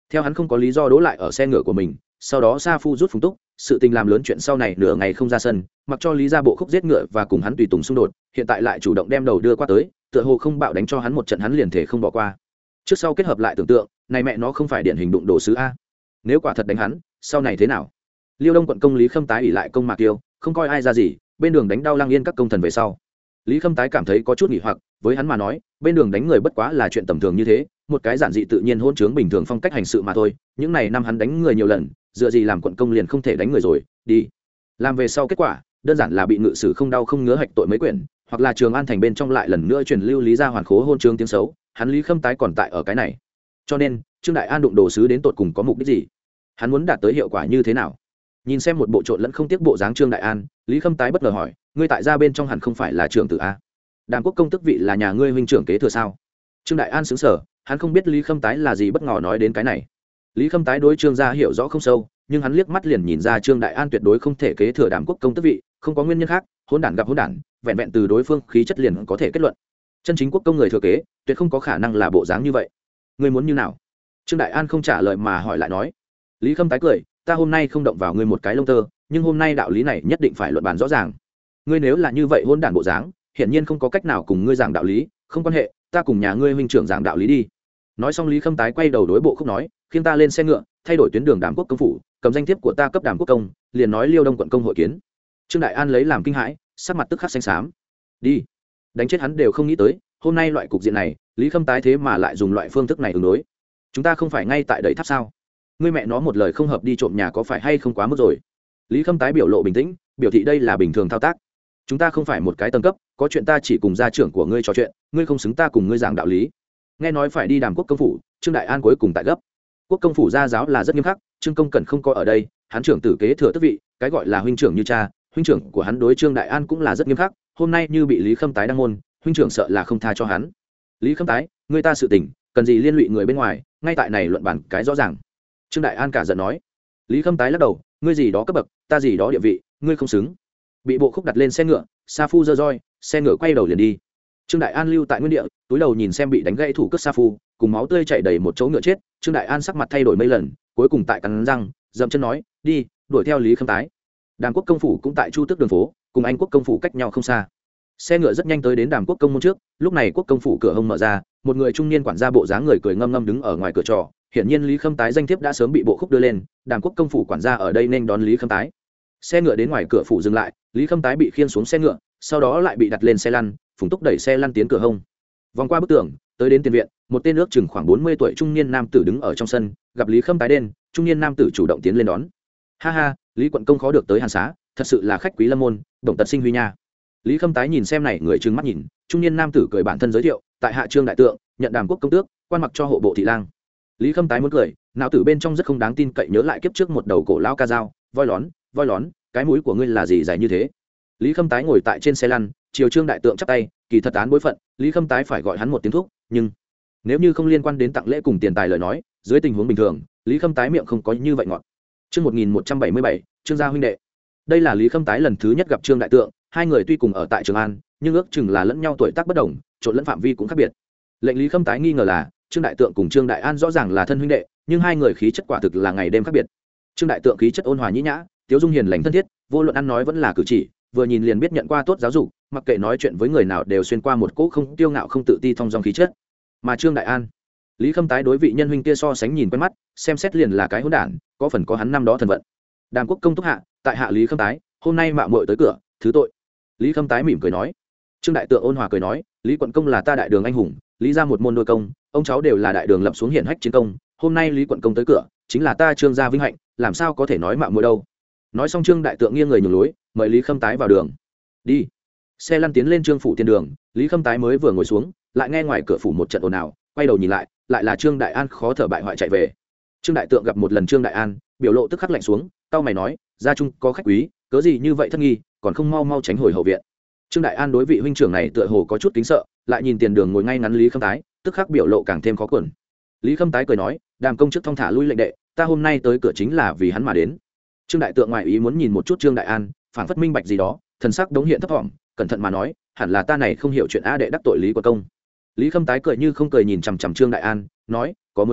theo hắn không có lý do đỗ lại ở xe ngựa của mình, sau đó sa phu rút phùng túc, sự tình làm lớn chuyện sau này nửa ngày không ra sân, mặc cho lý gia bộ khúc giết ngựa và cùng hắn tùy tùng xung đột, hiện tại lại chủ động đem đầu đưa qua tới, tựa hồ không bạo đánh cho hắn một trận hắn liền thể không bỏ qua. Trước sau kết hợp lại tưởng tượng, này mẹ nó không phải điển hình đụng đồ sứ a. Nếu quả thật đánh hắn, sau này thế nào? Liêu Đông quận công Lý Khâm Tái ỷ lại công Mạc Kiêu, không coi ai ra gì, bên đường đánh đau Lang Yên các công thần về sau. Lý Khâm Tái cảm thấy có chút nghỉ hoặc, với hắn mà nói, bên đường đánh người bất quá là chuyện tầm thường như thế, một cái giản dị tự nhiên hôn chướng bình thường phong cách hành sự mà thôi, những này năm hắn đánh người nhiều lần, dựa gì làm quận công liền không thể đánh người rồi, đi. Làm về sau kết quả, đơn giản là bị ngự sử không đau không ngứa hạch tội mấy quyển, hoặc là Trường An thành bên trong lại lần nữa truyền lưu Lý gia hoàn khố hôn chướng tiếng xấu, hắn Lý Khâm Tái còn tại ở cái này. Cho nên, Trương Đại An đụng đồ sứ đến tột cùng có mục đích gì? Hắn muốn đạt tới hiệu quả như thế nào? Nhìn xem một bộ trộn lẫn không tiếc bộ dáng Trương Đại An, Lý Khâm Tái bất ngờ hỏi, ngươi tại gia bên trong hẳn không phải là trưởng tử a? Đàm Quốc công tức vị là nhà ngươi huynh trưởng kế thừa sao? Trương Đại An sững sờ, hắn không biết Lý Khâm Tái là gì bất ngờ nói đến cái này. Lý Khâm Tái đối Trương gia hiểu rõ không sâu, nhưng hắn liếc mắt liền nhìn ra Trương Đại An tuyệt đối không thể kế thừa Đàm Quốc công tức vị, không có nguyên nhân khác, hỗn đản gặp hỗn đản, vẹn vẹn từ đối phương khí chất liền có thể kết luận. Chân chính quốc công người thừa kế, tuyệt không có khả năng là bộ dáng như vậy. Ngươi muốn như nào? Trương Đại An không trả lời mà hỏi lại nói. Lý Khâm Tái cười, ta hôm nay không động vào ngươi một cái lông tơ, nhưng hôm nay đạo lý này nhất định phải luận bàn rõ ràng. Ngươi nếu là như vậy hỗn đản bộ dáng, hiển nhiên không có cách nào cùng ngươi giảng đạo lý, không quan hệ, ta cùng nhà ngươi huynh trưởng giảng đạo lý đi. Nói xong Lý Khâm Tái quay đầu đối bộ khúc nói, khiêng ta lên xe ngựa, thay đổi tuyến đường Đàm Quốc công phủ, cầm danh thiếp của ta cấp Đàm Quốc công, liền nói Liêu Đông quận công hội kiến. Trương Đại An lấy làm kinh hãi, sắc mặt tức khắc xanh xám. Đi, đánh chết hắn đều không nghĩ tới, hôm nay loại cục diện này, Lý Khâm Tái thế mà lại dùng loại phương thức này ứng đối. Chúng ta không phải ngay tại đẩy tháp sao? Ngươi mẹ nó một lời không hợp đi trộm nhà có phải hay không quá mức rồi? Lý Khâm Tái biểu lộ bình tĩnh, biểu thị đây là bình thường thao tác. Chúng ta không phải một cái tầng cấp, có chuyện ta chỉ cùng gia trưởng của ngươi trò chuyện, ngươi không xứng ta cùng ngươi giảng đạo lý. Nghe nói phải đi Đàm Quốc công phủ, Trương Đại An cuối cùng tại gấp. Quốc công phủ gia giáo là rất nghiêm khắc, Trương Công Cẩn không có ở đây, hắn trưởng tử kế thừa tước vị, cái gọi là huynh trưởng như cha, huynh trưởng của hắn đối Trương Đại An cũng là rất nghiêm khắc, hôm nay như bị Lý Khâm Tái đăng môn, huynh trưởng sợ là không tha cho hắn. Lý Khâm Tái, ngươi ta sự tình, cần gì liên lụy người bên ngoài, ngay tại này luận bản cái rõ ràng. Trương Đại An cả giận nói. Lý Khâm Tái lắc đầu, ngươi gì đó cấp bậc, ta gì đó địa vị, ngươi không xứng. Bị bộ khúc đặt lên xe ngựa, sa phu giơ roi, xe ngựa quay đầu liền đi. Trương Đại An lưu tại nguyên địa, túi đầu nhìn xem bị đánh gãy thủ cướp sa phu, cùng máu tươi chảy đầy một chỗ ngựa chết, Trương Đại An sắc mặt thay đổi mấy lần, cuối cùng tại cắn răng, dậm chân nói, đi, đuổi theo Lý Khâm Tái. Đàm Quốc công phủ cũng tại Chu Tước đường phố, cùng Anh Quốc công phủ cách nhau không xa. Xe ngựa rất nhanh tới đến Đàm Quốc công môn trước, lúc này Quốc công phủ cửa hông mở ra, một người trung niên quản gia bộ dáng người cười ngâm ngâm đứng ở ngoài cửa trọ, hiển nhiên Lý Khâm Tái danh thiếp đã sớm bị bộ khúc đưa lên, Đàm Quốc công phủ quản gia ở đây nên đón Lý Khâm Tái. Xe ngựa đến ngoài cửa phủ dừng lại, Lý Khâm Tái bị khiêng xuống xe ngựa, sau đó lại bị đặt lên xe lăn, Phùng Túc đẩy xe lăn tiến cửa hông. Vòng qua bức tường, tới đến tiền viện, một tên ước chừng khoảng bốn mươi tuổi trung niên nam tử đứng ở trong sân, gặp Lý Khâm Tái đến, trung niên nam tử chủ động tiến lên đón. Ha ha, Lý quận công khó được tới Hàn Xá, thật sự là khách quý lâm môn, đồng tật sinh huy nha. Lý Khâm Tái nhìn xem này người trừng mắt nhìn, trung niên nam tử cười bản thân giới thiệu, tại hạ Trương đại tượng, nhận Đàm Quốc công tước, quan mặc cho hộ bộ thị lang. Lý Khâm Tái muốn cười, não tử bên trong rất không đáng tin cậy nhớ lại kiếp trước một đầu cổ lão ca dao, voi lón, voi lón, cái mũi của ngươi là gì dài như thế? Lý Khâm Tái ngồi tại trên xe lăn, chiều Trương đại tượng chắp tay, kỳ thật án bối phận, Lý Khâm Tái phải gọi hắn một tiếng thúc, nhưng nếu như không liên quan đến tặng lễ cùng tiền tài lời nói, dưới tình huống bình thường, Lý Khâm Tái miệng không có như vậy ngọt. Chương một nghìn một trăm bảy mươi bảy, Trương gia huynh đệ. Đây là Lý Khâm Tái lần thứ nhất gặp Trương đại tượng, hai người tuy cùng ở tại Trường An, nhưng ước chừng là lẫn nhau tuổi tác bất đồng, trộn lẫn phạm vi cũng khác biệt. Lệnh Lý Khâm Tái nghi ngờ là, Trương đại tượng cùng Trương Đại An rõ ràng là thân huynh đệ, nhưng hai người khí chất quả thực là ngày đêm khác biệt. Trương đại tượng khí chất ôn hòa nhĩ nhã, tiếu dung hiền lành thân thiết, vô luận ăn nói vẫn là cử chỉ, vừa nhìn liền biết nhận qua tốt giáo dục, mặc kệ nói chuyện với người nào đều xuyên qua một cỗ không tiêu ngạo không tự ti thong dong khí chất. Mà Trương Đại An, Lý Khâm Tái đối vị nhân huynh kia so sánh nhìn quen mắt, xem xét liền là cái hỗn đản, có phần có hắn năm đó thần vận. Đàm Quốc công thúc hạ, tại hạ Lý Khâm Tái, hôm nay mạo muội tới cửa, thứ tội. Lý Khâm Tái mỉm cười nói. Trương đại tượng ôn hòa cười nói, Lý quận công là ta đại đường anh hùng, Lý ra một môn đôi công, ông cháu đều là đại đường lập xuống hiển hách chiến công, hôm nay Lý quận công tới cửa, chính là ta Trương gia vinh hạnh, làm sao có thể nói mạo muội đâu. Nói xong Trương đại tượng nghiêng người nhường lối, mời Lý Khâm Tái vào đường. Đi. Xe lăn tiến lên Trương phủ tiền đường, Lý Khâm Tái mới vừa ngồi xuống, lại nghe ngoài cửa phủ một trận ồn ào, quay đầu nhìn lại, lại là Trương Đại An khó thở bại hoại chạy về. Trương đại tượng gặp một lần Trương Đại An, biểu lộ tức khắc lạnh xuống, cau mày nói, gia trung có khách quý, cớ gì như vậy thất nghi, còn không mau mau tránh hồi hậu viện. Trương Đại An đối vị huynh trưởng này tựa hồ có chút kính sợ, lại nhìn tiền đường ngồi ngay ngắn Lý Khâm Tái, tức khắc biểu lộ càng thêm khó quẩn. Lý Khâm Tái cười nói, Đàm công chức thong thả lui lệnh đệ, ta hôm nay tới cửa chính là vì hắn mà đến. Trương đại tượng ngoại ý muốn nhìn một chút Trương Đại An, phảng phất minh bạch gì đó, thần sắc đống hiện thấp thỏm, cẩn thận mà nói, hẳn là ta này không hiểu chuyện a đệ đắc tội Lý của công. Lý Khâm Tái cười như không cười nhìn chằm chằm Trương Đại An, nói, có muốn không,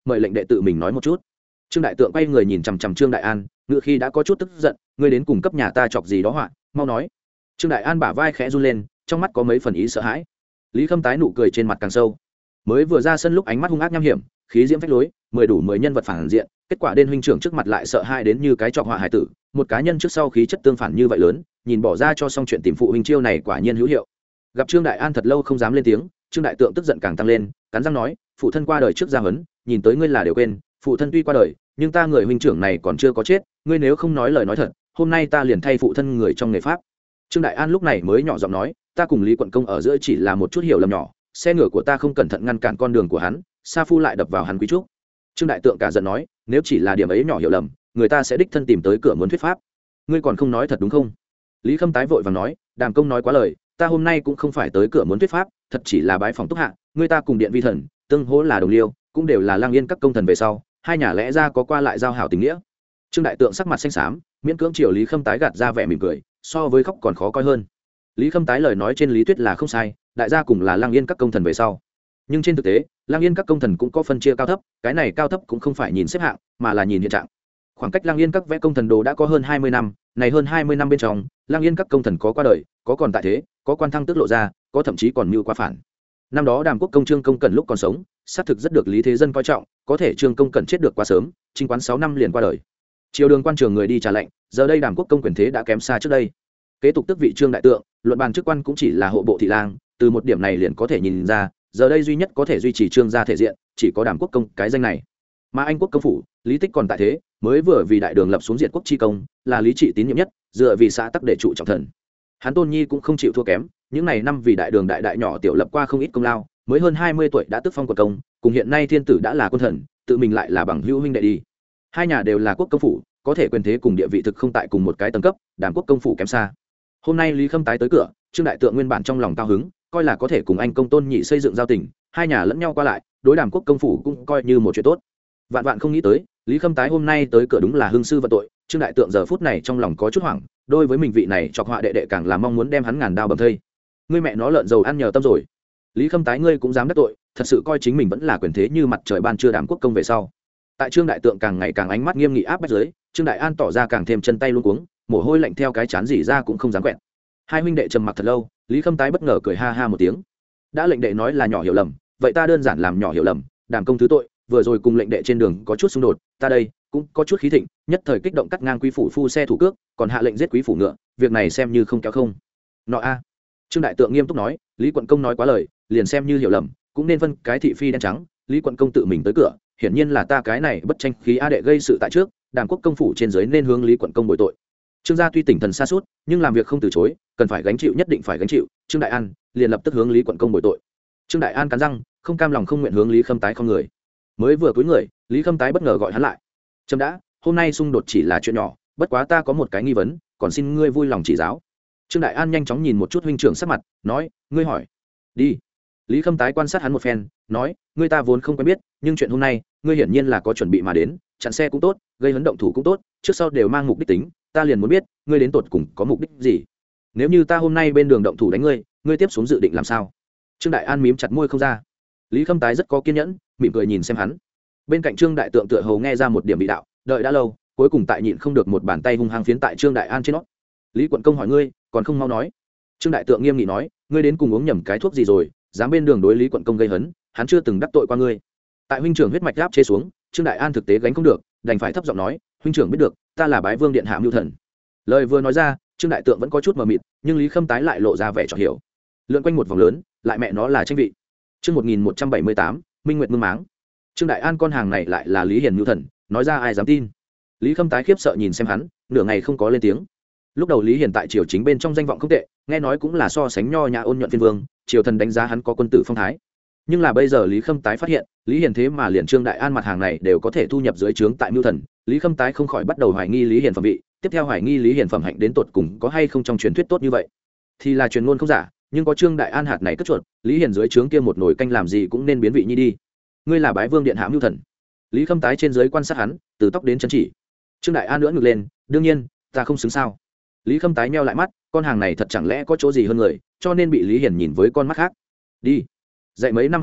mời lệnh đệ tự mình nói một chút. Trương đại tượng quay người nhìn chằm chằm Trương Đại An, ngựa khi đã có chút tức giận, ngươi đến cùng cấp nhà ta chọc gì đó họa, mau nói. Trương Đại An bả vai khẽ run lên, trong mắt có mấy phần ý sợ hãi. Lý Khâm tái nụ cười trên mặt càng sâu. Mới vừa ra sân lúc ánh mắt hung ác nham hiểm, khí diễm phách lối, mười đủ mười nhân vật phản diện, kết quả đen huynh trưởng trước mặt lại sợ hãi đến như cái chọc họa hải tử, một cá nhân trước sau khí chất tương phản như vậy lớn, nhìn bỏ ra cho xong chuyện tìm phụ huynh chiêu này quả nhiên hữu hiệu. Gặp Trương Đại An thật lâu không dám lên tiếng, Trương đại tượng tức giận càng tăng lên, cắn răng nói, phụ thân qua đời trước gia huấn, nhìn tới ngươi là đều quên, phụ thân tuy qua đời, nhưng ta người huynh trưởng này còn chưa có chết, ngươi nếu không nói lời nói thật, hôm nay ta liền thay phụ thân người trong nghề pháp. Trương Đại An lúc này mới nhỏ giọng nói, ta cùng Lý quận công ở giữa chỉ là một chút hiểu lầm nhỏ, xe ngựa của ta không cẩn thận ngăn cản con đường của hắn, sa phu lại đập vào hắn quý trúc. Trương đại tượng cả giận nói, nếu chỉ là điểm ấy nhỏ hiểu lầm, người ta sẽ đích thân tìm tới cửa muốn thuyết pháp, ngươi còn không nói thật đúng không? Lý Khâm tái vội vàng nói, đàm công nói quá lời, ta hôm nay cũng không phải tới cửa muốn thuyết pháp, thật chỉ là bái phòng túc hạ, người ta cùng điện vi thần tương hỗ là đồng liêu, cũng đều là lang yên các công thần về sau, hai nhà lẽ ra có qua lại giao hảo tình nghĩa. Trương đại tượng sắc mặt xanh xám, miễn cưỡng chiều Lý Khâm tái gạt ra vẻ mỉm cười, so với khóc còn khó coi hơn. Lý Khâm tái lời nói trên lý thuyết là không sai, đại gia cùng là lang yên các công thần về sau, nhưng trên thực tế lang yên các công thần cũng có phân chia cao thấp, cái này cao thấp cũng không phải nhìn xếp hạng mà là nhìn hiện trạng. Khoảng cách lang yên các vẽ công thần đồ đã có hơn hai mươi năm, này hơn hai mươi năm bên trong, lang yên các công thần có qua đời, có còn tại thế, có quan thăng tước lộ ra, có thậm chí còn mưu qua phản. Năm đó đàm quốc công Trương công cẩn lúc còn sống, xác thực rất được lý thế dân coi trọng, có thể Trương công cẩn chết được quá sớm, chính quán sáu năm liền qua đời. Triều đường quan trường người đi trả lệnh, giờ đây đàm quốc công quyền thế đã kém xa trước đây. Kế tục tước vị Trương đại tượng, luận bàn chức quan cũng chỉ là hộ bộ thị lang, từ một điểm này liền có thể nhìn ra, giờ đây duy nhất có thể duy trì Trương gia thể diện, chỉ có đàm quốc công cái danh này. Mà anh quốc công phủ, lý tích còn tại thế, mới vừa vì đại đường lập xuống diệt quốc chi công, là lý trị tín nhiệm nhất, dựa vì xã tắc để trụ trọng thần. Hắn tôn nhi cũng không chịu thua kém, những này năm vì đại đường đại đại nhỏ tiểu lập qua không ít công lao, mới hơn hai mươi tuổi đã tước phong quận công, cùng hiện nay thiên tử đã là quân thần, tự mình lại là bằng hữu huynh đệ đi. Hai nhà đều là quốc công phủ, có thể quyền thế cùng địa vị thực không tại cùng một cái tầng cấp, đàm quốc công phủ kém xa. Hôm nay Lý Khâm tái tới cửa, Trương đại tượng nguyên bản trong lòng cao hứng, coi là có thể cùng anh công tôn nhị xây dựng giao tình, hai nhà lẫn nhau qua lại, đối đàm quốc công phủ cũng coi như một chuyện tốt. Vạn vạn không nghĩ tới, Lý Khâm tái hôm nay tới cửa đúng là hương sư vận tội, Trương đại tượng giờ phút này trong lòng có chút hoảng, đối với mình vị này chọc họa đệ đệ càng là mong muốn đem hắn ngàn đao bầm thây. Ngươi mẹ nó lợn dầu ăn nhờ tâm rồi. Lý Khâm tái ngươi cũng dám đắc tội, thật sự coi chính mình vẫn là quyền thế như mặt trời ban trưa đàm quốc công về sau. Tại Trương đại tượng càng ngày càng ánh mắt nghiêm nghị áp bách dưới, Trương đại an tỏ ra càng thêm chân tay luống cuống, mồ hôi lạnh theo cái chán rỉ ra cũng không dám quẹt. Hai huynh đệ trầm mặc thật lâu, Lý Khâm tái bất ngờ cười ha ha một tiếng. Đã lệnh đệ nói là nhỏ hiểu lầm, vậy ta đơn giản làm nhỏ hiểu lầm, đàm công thứ tội, vừa rồi cùng lệnh đệ trên đường có chút xung đột, ta đây cũng có chút khí thịnh, nhất thời kích động cắt ngang quý phủ phu xe thủ cước, còn hạ lệnh giết quý phủ ngựa, việc này xem như không kéo không. Nọ a. Trương đại tượng nghiêm túc nói, Lý quận công nói quá lời, liền xem như hiểu lầm, cũng nên phân cái thị phi đen trắng, Lý quận công tự mình tới cửa, hiển nhiên là ta cái này bất tranh khí a đệ gây sự tại trước, đàm quốc công phủ trên dưới nên hướng Lý quận công bồi tội. Trương gia tuy tỉnh thần xa suốt, nhưng làm việc không từ chối, cần phải gánh chịu nhất định phải gánh chịu, Trương đại an liền lập tức hướng Lý quận công bồi tội. Trương đại an cắn răng, không cam lòng không nguyện hướng Lý Khâm tái không người. Mới vừa cúi người, Lý Khâm tái bất ngờ gọi hắn lại. Trâm đã, hôm nay xung đột chỉ là chuyện nhỏ, bất quá ta có một cái nghi vấn, còn xin ngươi vui lòng chỉ giáo. Trương đại an nhanh chóng nhìn một chút huynh trưởng sắc mặt, nói, ngươi hỏi đi. Lý Khâm tái quan sát hắn một phen, nói, ngươi ta vốn không quen biết, nhưng chuyện hôm nay ngươi hiển nhiên là có chuẩn bị mà đến, chặn xe cũng tốt, gây hấn động thủ cũng tốt, trước sau đều mang mục đích tính, ta liền muốn biết ngươi đến tột cùng có mục đích gì. Nếu như ta hôm nay bên đường động thủ đánh ngươi, ngươi tiếp xuống dự định làm sao? Trương đại an mím chặt môi không ra. Lý Khâm tái rất có kiên nhẫn, mỉm cười nhìn xem hắn. Bên cạnh Trương đại tượng tựa hồ nghe ra một điểm bị đạo, đợi đã lâu, cuối cùng tại nhịn không được một bàn tay hung hăng phiến tại Trương đại an trên nó. Lý quận công hỏi ngươi, còn không mau nói. Trương đại tượng nghiêm nghị nói, ngươi đến cùng uống nhầm cái thuốc gì rồi, dám bên đường đối Lý quận công gây hấn, hắn chưa từng đắc tội qua ngươi. Tại huynh trưởng huyết mạch áp chế xuống, Trương đại an thực tế gánh không được, đành phải thấp giọng nói, huynh trưởng biết được, ta là bái vương điện hạ mưu thần. Lời vừa nói ra, Trương đại tượng vẫn có chút mờ mịt, nhưng Lý Khâm tái lại lộ ra vẻ cho hiểu. Lượn quanh một vòng lớn, lại mẹ nó là tranh vị. Chương một nghìn một trăm bảy mươi tám, Minh Nguyệt mương máng. Trương đại an con hàng này lại là Lý Hiền mưu thần, nói ra ai dám tin. Lý Khâm tái khiếp sợ nhìn xem hắn, nửa ngày không có lên tiếng. Lúc đầu Lý Hiền tại triều chính bên trong danh vọng không tệ, nghe nói cũng là so sánh nho nhã ôn nhuận phiên vương, triều thần đánh giá hắn có quân tử phong thái. Nhưng là bây giờ Lý Khâm tái phát hiện, Lý Hiền thế mà liền Trương đại an mặt hàng này đều có thể thu nhập dưới trướng tại mưu thần, Lý Khâm tái không khỏi bắt đầu hoài nghi Lý Hiền phẩm vị, tiếp theo hoài nghi Lý Hiền phẩm hạnh đến tột cùng có hay không trong truyền thuyết tốt như vậy. Thì là truyền ngôn không giả, nhưng có Trương đại an hạt này cất chuột, Lý Hiền dưới trướng kia một nồi canh làm gì cũng nên biến vị nhi đi. Ngươi là bái vương điện hạ mưu thần. Lý Khâm tái trên dưới quan sát hắn, từ tóc đến chân chỉ. Trương đại an nữa ngược lên, đương nhiên, ta không xứng sao. Lý Khâm tái nheo lại mắt, con hàng này thật chẳng lẽ có chỗ gì hơn người, cho nên bị Lý Hiền nhìn với con mắt khác. Đi, dạy mấy năm học sinh,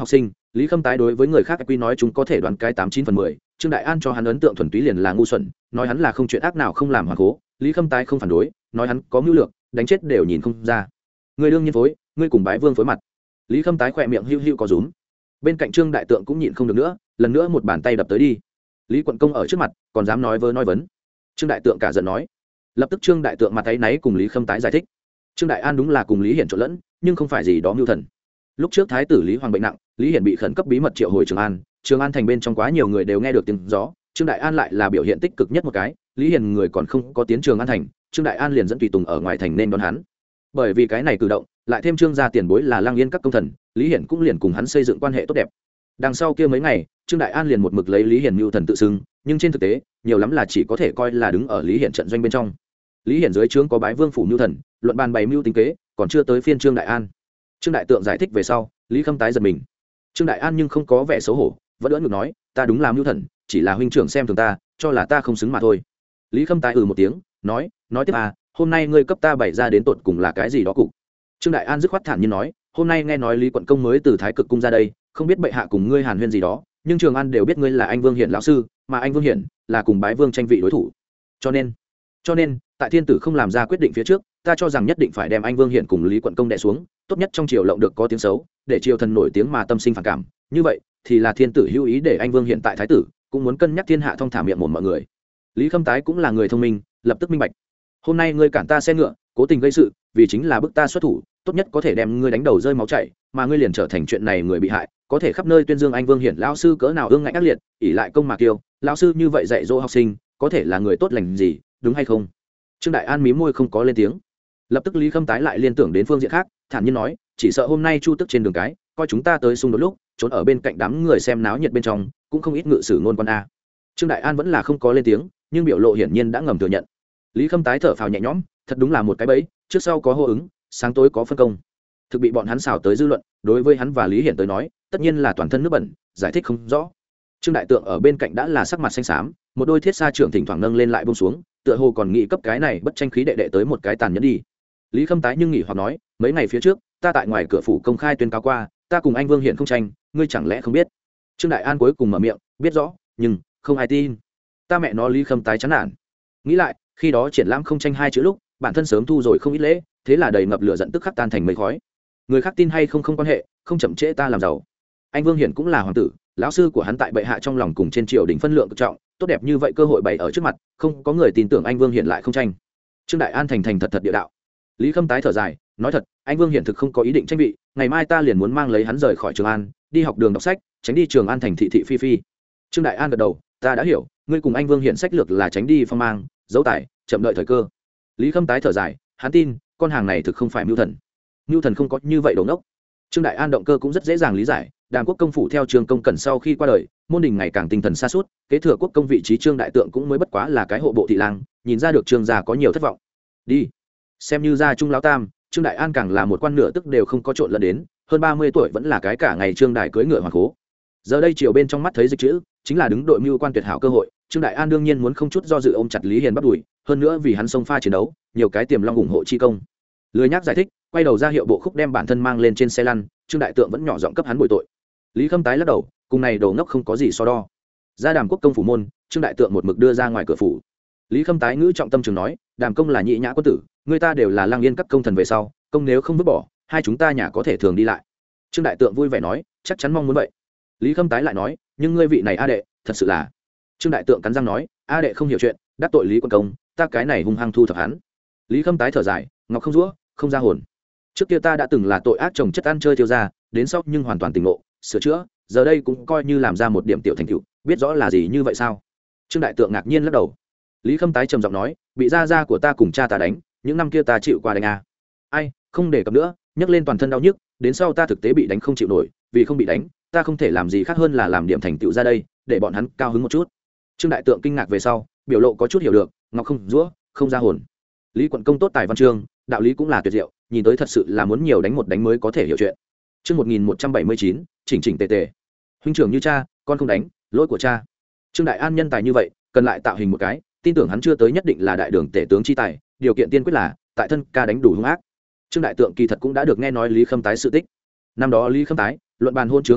lý khâm tái đối với người khác quy nói chúng có thể đoán cái tám chín phần mười. Trương Đại An cho hắn ấn tượng thuần túy liền là ngu xuẩn, nói hắn là không chuyện ác nào không làm hoàng cố. Lý khâm tái không phản đối, nói hắn có mưu lược, đánh chết đều nhìn không ra. Người đương nhiên phối, ngươi cùng bái vương phối mặt. Lý khâm tái khỏe miệng hưu hưu có rúm. Bên cạnh Trương Đại Tượng cũng nhịn không được nữa, lần nữa một bàn tay đập tới đi. Lý quận công ở trước mặt còn dám nói vớ nói vấn. Trương Đại Tượng cả giận nói. Lập tức Trương Đại Tượng mặt tay náy cùng Lý khâm tái giải thích. Trương Đại An đúng là cùng Lý Hiển trộn lẫn, nhưng không phải gì đó mưu thần. Lúc trước thái tử Lý Hoàng bệnh nặng, Lý Hiển bị khẩn cấp bí mật triệu hồi Trường An, Trường An thành bên trong quá nhiều người đều nghe được tiếng gió, Trương Đại An lại là biểu hiện tích cực nhất một cái, Lý Hiển người còn không có tiến Trường An thành, Trương Đại An liền dẫn tùy tùng ở ngoài thành nên đón hắn. Bởi vì cái này cử động, lại thêm Trương gia tiền bối là Lang Yên các công thần, Lý Hiển cũng liền cùng hắn xây dựng quan hệ tốt đẹp. Đằng sau kia mấy ngày, Trương Đại An liền một mực lấy Lý Hiển mưu thần tự xưng, nhưng trên thực tế, nhiều lắm là chỉ có thể coi là đứng ở Lý Hiển trận doanh bên trong. Lý Hiển dưới trướng có bái vương phủ mưu thần, luận bàn bày mưu tính kế, còn chưa tới phiên Trương Đại An. Trương Đại Tượng giải thích về sau, Lý khâm tái giật mình. Trương Đại An nhưng không có vẻ xấu hổ, vẫn ưỡn ngực nói, ta đúng là mưu thần, chỉ là huynh trưởng xem thường ta, cho là ta không xứng mà thôi. Lý khâm tái ừ một tiếng, nói, nói tiếp à, hôm nay ngươi cấp ta bày ra đến tột cùng là cái gì đó cục. Trương Đại An dứt khoát thản nhiên nói, hôm nay nghe nói Lý quận công mới từ Thái Cực cung ra đây, không biết bệ hạ cùng ngươi hàn huyên gì đó, nhưng Trường An đều biết ngươi là anh Vương Hiển lão sư, mà anh Vương Hiển là cùng bái vương tranh vị đối thủ. Cho nên, cho nên, tại thiên tử không làm ra quyết định phía trước, ta cho rằng nhất định phải đem anh Vương Hiển cùng Lý quận công đè xuống, tốt nhất trong triều lộng được có tiếng xấu, để triều thần nổi tiếng mà tâm sinh phản cảm, như vậy thì là thiên tử hữu ý để anh Vương Hiển tại thái tử, cũng muốn cân nhắc thiên hạ thông thả miệng mồm mọi người. Lý khâm tái cũng là người thông minh, lập tức minh bạch. Hôm nay ngươi cản ta xe ngựa, cố tình gây sự, vì chính là bức ta xuất thủ, tốt nhất có thể đem ngươi đánh đầu rơi máu chảy, mà ngươi liền trở thành chuyện này người bị hại, có thể khắp nơi tuyên dương anh Vương Hiển lão sư cỡ nào ương ngạnh ác liệt, ỷ lại công mà kiêu, lão sư như vậy dạy dỗ học sinh, có thể là người tốt lành gì, đúng hay không? Trương Đại An mím môi không có lên tiếng. Lập tức Lý khâm tái lại liên tưởng đến phương diện khác, thản nhiên nói, chỉ sợ hôm nay chu tức trên đường cái, coi chúng ta tới xung đột lúc, trốn ở bên cạnh đám người xem náo nhiệt bên trong, cũng không ít ngự sử ngôn quan a. Trương Đại An vẫn là không có lên tiếng, nhưng biểu lộ hiển nhiên đã ngầm thừa nhận. Lý khâm tái thở phào nhẹ nhõm, thật đúng là một cái bẫy, trước sau có hô ứng, sáng tối có phân công. Thực bị bọn hắn xào tới dư luận, đối với hắn và Lý Hiển tới nói, tất nhiên là toàn thân nước bẩn, giải thích không rõ. Trương Đại Tượng ở bên cạnh đã là sắc mặt xanh xám, một đôi thiết sa trưởng thỉnh thoảng nâng lên lại buông xuống, tựa hồ còn nghĩ cấp cái này bất tranh khí đệ đệ tới một cái tàn nhẫn đi. Lý khâm tái nhưng nghỉ hoặc nói, mấy ngày phía trước, ta tại ngoài cửa phủ công khai tuyên cáo qua, ta cùng anh Vương Hiển không tranh, ngươi chẳng lẽ không biết? Trương Đại An cuối cùng mở miệng, biết rõ, nhưng không ai tin. Ta mẹ nó Lý khâm tái chán nản. Nghĩ lại, khi đó triển lãm không tranh hai chữ lúc, bản thân sớm thu rồi không ít lễ, thế là đầy ngập lửa giận tức khắc tan thành mây khói. Người khác tin hay không không quan hệ, không chậm trễ ta làm giàu. Anh Vương Hiển cũng là hoàng tử, lão sư của hắn tại bệ hạ trong lòng cùng trên triều đình phân lượng cực trọng, tốt đẹp như vậy cơ hội bày ở trước mặt, không có người tin tưởng anh Vương Hiển lại không tranh. Trương Đại An thành thành thật thật địa đạo. Lý khâm tái thở dài, nói thật, anh Vương Hiển thực không có ý định tranh vị, ngày mai ta liền muốn mang lấy hắn rời khỏi Trường An, đi học đường đọc sách, tránh đi Trường An thành thị thị phi phi. Trương Đại An gật đầu, ta đã hiểu, ngươi cùng anh Vương Hiển sách lược là tránh đi phong mang, giấu tài, chậm đợi thời cơ. Lý khâm tái thở dài, hắn tin, con hàng này thực không phải mưu thần. Mưu thần không có như vậy đồ ngốc. Trương Đại An động cơ cũng rất dễ dàng lý giải, Đàm Quốc công phủ theo Trương Công Cẩn sau khi qua đời, môn đình ngày càng tinh thần sa sút, kế thừa quốc công vị trí Trương Đại Tượng cũng mới bất quá là cái hộ bộ thị lang, nhìn ra được Trương gia có nhiều thất vọng. Đi, xem như gia trung lão tam, Trương Đại An càng là một quan nửa tức đều không có trộn lẫn đến, hơn ba mươi tuổi vẫn là cái cả ngày Trương Đại cưỡi ngựa hoàng cố. Giờ đây chiều bên trong mắt thấy dịch chữ, chính là đứng đội mưu quan tuyệt hảo cơ hội, Trương Đại An đương nhiên muốn không chút do dự ôm chặt Lý Hiền bắt đuổi, hơn nữa vì hắn xông pha chiến đấu, nhiều cái tiềm long ủng hộ chi công. Lười nhắc giải thích, quay đầu ra hiệu bộ khúc đem bản thân mang lên trên xe lăn, Trương Đại Tượng vẫn nhỏ giọng cấp hắn bồi tội. Lý khâm tái lắc đầu, cùng này đồ ngốc không có gì so đo. Ra Đàm Quốc công phủ môn, Trương Đại Tượng một mực đưa ra ngoài cửa phủ. Lý khâm tái ngữ trọng tâm trường nói, Đàm công là nhị nhã quân tử, người ta đều là Lang Yên các công thần về sau, công nếu không vứt bỏ, hai chúng ta nhà có thể thường đi lại. Trương Đại Tượng vui vẻ nói, chắc chắn mong muốn vậy. Lý khâm tái lại nói, nhưng ngươi vị này a đệ, thật sự là. Trương Đại Tượng cắn răng nói, a đệ không hiểu chuyện, đắc tội Lý quân công, ta cái này hung hăng thu thập hắn. Lý khâm tái thở dài, ngọc không rũa, không ra hồn. Trước kia ta đã từng là tội ác chồng chất ăn chơi tiêu ra, đến sau nhưng hoàn toàn tỉnh ngộ, sửa chữa, giờ đây cũng coi như làm ra một điểm tiểu thành tựu, biết rõ là gì như vậy sao? Trương Đại Tượng ngạc nhiên lắc đầu. Lý khâm tái trầm giọng nói, bị gia gia của ta cùng cha ta đánh, những năm kia ta chịu qua đánh à. Ai, không để cập nữa, nhấc lên toàn thân đau nhức, đến sau ta thực tế bị đánh không chịu nổi, vì không bị đánh, ta không thể làm gì khác hơn là làm điểm thành tựu ra đây, để bọn hắn cao hứng một chút. Trương Đại Tượng kinh ngạc về sau, biểu lộ có chút hiểu được, ngọc không rũa, không ra hồn. Lý quận công tốt tài văn chương, đạo lý cũng là tuyệt diệu, nhìn tới thật sự là muốn nhiều đánh một đánh mới có thể hiểu chuyện. Chương một nghìn một trăm bảy mươi chín, chỉnh chỉnh tề tề. Huynh trưởng như cha, con không đánh, lỗi của cha. Trương Đại An nhân tài như vậy, cần lại tạo hình một cái, tin tưởng hắn chưa tới nhất định là đại đường tể tướng chi tài, điều kiện tiên quyết là tại thân ca đánh đủ hung ác. Trương Đại Tượng kỳ thật cũng đã được nghe nói Lý khâm tái sự tích. Năm đó Lý khâm tái luận bàn hôn chướng mức độ,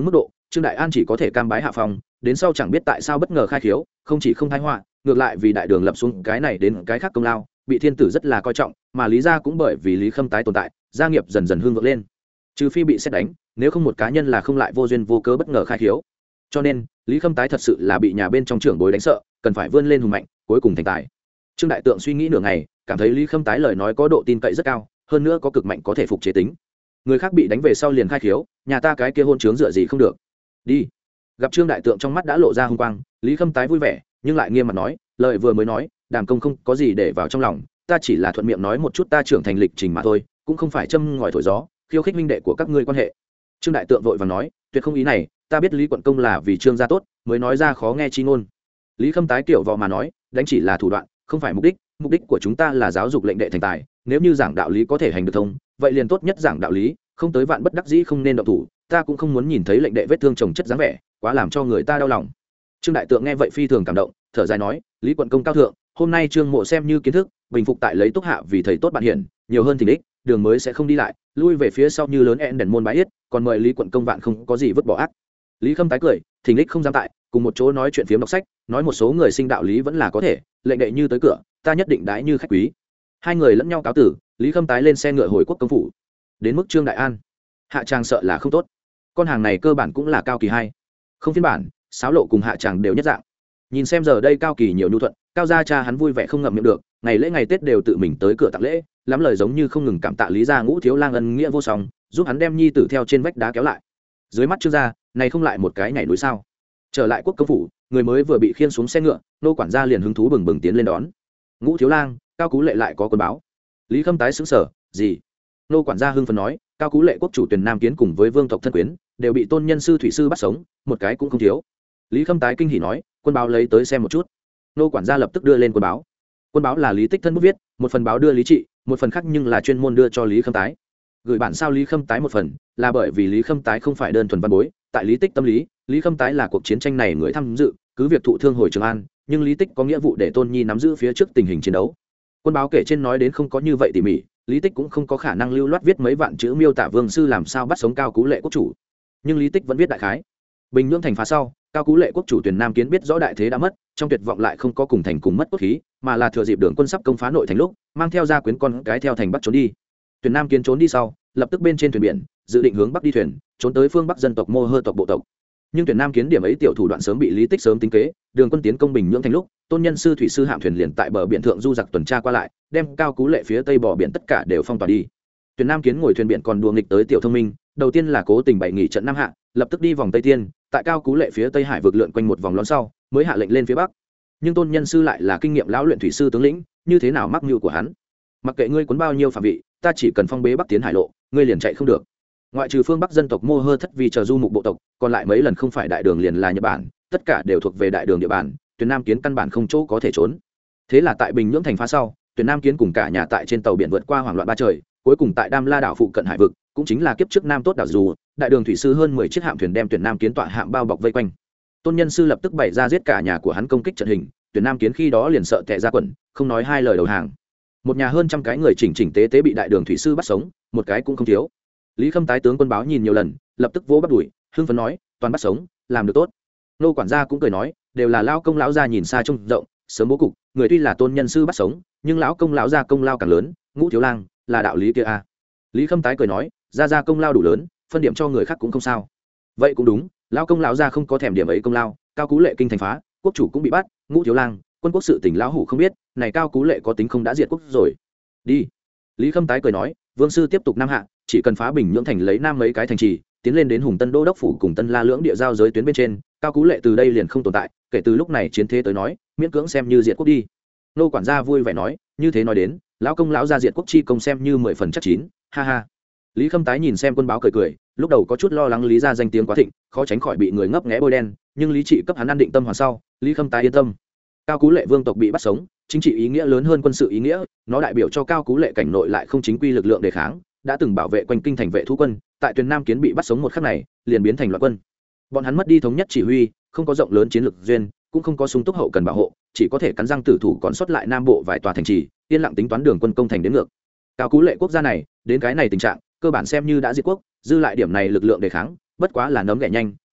Trương Đại An chỉ có thể cam bái hạ phong, đến sau chẳng biết tại sao bất ngờ khai khiếu, không chỉ không thái họa, ngược lại vì đại đường lập xuống cái này đến cái khác công lao, bị thiên tử rất là coi trọng, mà Lý gia cũng bởi vì Lý Khâm Tái tồn tại, gia nghiệp dần dần hưng vượng lên. Trừ phi bị xét đánh, nếu không một cá nhân là không lại vô duyên vô cớ bất ngờ khai khiếu. Cho nên, Lý Khâm Tái thật sự là bị nhà bên trong trưởng bối đánh sợ, cần phải vươn lên hùng mạnh, cuối cùng thành tài. Trương Đại Tượng suy nghĩ nửa ngày, cảm thấy Lý Khâm Tái lời nói có độ tin cậy rất cao, hơn nữa có cực mạnh có thể phục chế tính. Người khác bị đánh về sau liền khai khiếu, nhà ta cái kia hôn trướng dựa gì không được. Đi. Gặp Trương Đại Tượng trong mắt đã lộ ra hung quang, Lý Khâm Tái vui vẻ, nhưng lại nghiêm mặt nói, lời vừa mới nói, Đàm công không có gì để vào trong lòng, ta chỉ là thuận miệng nói một chút ta trưởng thành lịch trình mà thôi, cũng không phải châm ngòi thổi gió, khiêu khích minh đệ của các ngươi quan hệ. Trương Đại Tượng vội vàng nói, tuyệt không ý này, ta biết Lý quận công là vì Trương gia tốt, mới nói ra khó nghe chi ngôn. Lý Khâm Tái kiểu vò mà nói, đánh chỉ là thủ đoạn, không phải mục đích, mục đích của chúng ta là giáo dục lệnh đệ thành tài, nếu như giảng đạo lý có thể hành được thông, vậy liền tốt nhất giảng đạo lý, không tới vạn bất đắc dĩ không nên động thủ, ta cũng không muốn nhìn thấy lệnh đệ vết thương chồng chất dáng vẻ, quá làm cho người ta đau lòng. Trương Đại Tượng nghe vậy phi thường cảm động, thở dài nói, Lý quận công cao thượng, hôm nay Trương mộ xem như kiến thức, bình phục tại lấy túc hạ vì thầy tốt bạn hiển, nhiều hơn thỉnh đích, đường mới sẽ không đi lại, lui về phía sau như lớn ẹn đèn môn bái yết, còn mời Lý quận công vạn không có gì vứt bỏ ác. Lý Khâm Tái cười, thỉnh đích không dám tại, cùng một chỗ nói chuyện phiếm đọc sách, nói một số người sinh đạo lý vẫn là có thể, lệnh đệ như tới cửa, ta nhất định đãi như khách quý. Hai người lẫn nhau cáo tử, Lý Khâm Tái lên xe ngựa hồi quốc công phủ. Đến mức Trương Đại An, hạ tràng sợ là không tốt, con hàng này cơ bản cũng là cao kỳ hai, không phiên bản, sáo lộ cùng hạ tràng đều nhất dạng. Nhìn xem giờ đây cao kỳ nhiều nhu thuận, cao gia cha hắn vui vẻ không ngậm miệng được, ngày lễ ngày Tết đều tự mình tới cửa tặng lễ, lắm lời giống như không ngừng cảm tạ Lý gia Ngũ thiếu lang ân nghĩa vô song, giúp hắn đem nhi tử theo trên vách đá kéo lại. Dưới mắt Trương gia, này không lại một cái nhảy núi sao? Trở lại quốc công phủ, người mới vừa bị khiêng xuống xe ngựa, nô quản gia liền hứng thú bừng bừng tiến lên đón. Ngũ thiếu lang, Cao Cú Lệ lại có quân báo. Lý Khâm Tái sững sờ, gì? Nô quản gia hưng phấn nói, Cao Cú Lệ quốc chủ Tuyền Nam Kiến cùng với vương tộc thân quyến, đều bị tôn nhân sư thủy sư bắt sống, một cái cũng không thiếu. Lý Khâm Tái kinh hỉ nói, quân báo lấy tới xem một chút. Nô quản gia lập tức đưa lên quân báo. Quân báo là Lý Tích thân bút viết, một phần báo đưa Lý Trị, một phần khác nhưng là chuyên môn đưa cho Lý Khâm Tái. Gửi bản sao Lý Khâm Tái một phần, là bởi vì Lý Khâm Tái không phải đơn thuần văn bối, tại Lý Tích tâm lý, Lý Khâm Tái là cuộc chiến tranh này người tham dự, cứ việc thụ thương hồi Trường An, nhưng Lý Tích có nghĩa vụ để Tôn Nhi nắm giữ phía trước tình hình chiến đấu. Quân báo kể trên nói đến không có như vậy tỉ mỉ, Lý Tích cũng không có khả năng lưu loát viết mấy vạn chữ miêu tả vương sư làm sao bắt sống Cao Cú Lệ quốc chủ, nhưng Lý Tích vẫn viết đại khái. Bình Nhưỡng thành phá sau, Cao Cú Lệ quốc chủ Tuyền Nam Kiến biết rõ đại thế đã mất, trong tuyệt vọng lại không có cùng thành cùng mất cốt khí, mà là thừa dịp đường quân sắp công phá nội thành lúc, mang theo gia quyến con cái theo thành bắc trốn đi. Tuyền Nam Kiến trốn đi sau, lập tức bên trên thuyền biển, dự định hướng bắc đi thuyền, trốn tới phương bắc dân tộc Mô Hơ tộc bộ tộc. Nhưng Tuyền Nam Kiến điểm ấy tiểu thủ đoạn sớm bị Lý Tích sớm tính kế, đường quân tiến công Bình Nhưỡng thành lúc, tôn nhân sư thủy sư hạm thuyền liền tại bờ biển thượng du giặc tuần tra qua lại, đem Cao Cú Lệ phía tây bờ biển tất cả đều phong tỏa đi. Tuyền Nam Kiến ngồi thuyền biển còn đùa nghịch tới tiểu thông minh, đầu tiên là cố tình bày nghỉ trận Nam Hạ, lập tức đi vòng Tây Tiên, tại Cao Cú Lệ phía tây hải vực lượn quanh một vòng lón sau, mới hạ lệnh lên phía bắc. Nhưng tôn nhân sư lại là kinh nghiệm lão luyện thủy sư tướng lĩnh, như thế nào mắc mưu của hắn? Mặc kệ ngươi cuốn bao nhiêu phạm vị, ta chỉ cần phong bế bắc tiến hải lộ, ngươi liền chạy không được. Ngoại trừ phương bắc dân tộc Mô Hơ thất vì chờ du mục bộ tộc, còn lại mấy lần không phải đại đường liền là Nhật Bản, tất cả đều thuộc về đại đường địa bàn, Tuyền Nam Kiến căn bản không chỗ có thể trốn. Thế là tại Bình Nhưỡng thành phá sau, Tuyền Nam Kiến cùng cả nhà tại trên tàu biển vượt qua hoảng loạn ba trời, cuối cùng tại Đam La đảo phụ cận hải vực, cũng chính là kiếp trước Nam Tốt đảo dù, đại đường thủy sư hơn mười chiếc hạm thuyền đem Tuyền Nam Kiến tọa hạm bao bọc vây quanh. Tôn nhân sư lập tức bày ra giết cả nhà của hắn công kích trận hình, Tuyền Nam Kiến khi đó liền sợ tè ra quần, không nói hai lời đầu hàng. Một nhà hơn trăm cái người chỉnh chỉnh tế tế bị đại đường thủy sư bắt sống, một cái cũng không thiếu. Lý Khâm Tái tướng quân báo nhìn nhiều lần, lập tức vỗ bắt đùi, hưng phấn nói, toàn bắt sống, làm được tốt. Nô quản gia cũng cười nói, đều là lão công lão gia nhìn xa trông rộng, sớm bố cục, người tuy là tôn nhân sư bắt sống, nhưng lão công lão gia công lao càng lớn, Ngũ thiếu lang, là đạo lý kia a. À. Lý Khâm Tái cười nói, gia gia công lao đủ lớn, phân điểm cho người khác cũng không sao. Vậy cũng đúng, lão công lão gia không có thèm điểm ấy công lao, Cao Cú Lệ kinh thành phá, quốc chủ cũng bị bắt, Ngũ thiếu lang, quân quốc sự tình lão hủ không biết, này Cao Cú Lệ có tính không đã diệt quốc rồi. Đi. Lý Khâm Tái cười nói, vương sư tiếp tục nam hạ, chỉ cần phá Bình Nhưỡng thành lấy nam mấy cái thành trì, tiến lên đến Hùng Tân Đô đốc phủ cùng Tân La lưỡng địa giao giới tuyến bên trên, Cao Cú Lệ từ đây liền không tồn tại, kể từ lúc này chiến thế tới nói, miễn cưỡng xem như diệt quốc đi. Nô quản gia vui vẻ nói, như thế nói đến, lão công lão gia diệt quốc chi công xem như mười phần chắc chín, ha ha. Lý Khâm Tái nhìn xem quân báo cười cười, lúc đầu có chút lo lắng Lý gia danh tiếng quá thịnh, khó tránh khỏi bị người ngấp nghé bôi đen, nhưng Lý Trị cấp hắn an định tâm hoàn sau, Lý Khâm Tái yên tâm. Cao Cú Lệ vương tộc bị bắt sống, chính trị ý nghĩa lớn hơn quân sự ý nghĩa, nó đại biểu cho Cao Cú Lệ cảnh nội lại không chính quy lực lượng đề kháng, đã từng bảo vệ quanh kinh thành vệ thú quân, tại Tuyền Nam Kiến bị bắt sống một khắc này, liền biến thành loạn quân. Bọn hắn mất đi thống nhất chỉ huy, không có rộng lớn chiến lược duyên, cũng không có sung túc hậu cần bảo hộ, chỉ có thể cắn răng tử thủ còn sót lại nam bộ vài tòa thành trì, yên lặng tính toán đường quân công thành đến ngược. Cao Cú Lệ quốc gia này, đến cái này tình trạng, cơ bản xem như đã diệt quốc, dư lại điểm này lực lượng đề kháng, bất quá là nấm ghẻ nhanh,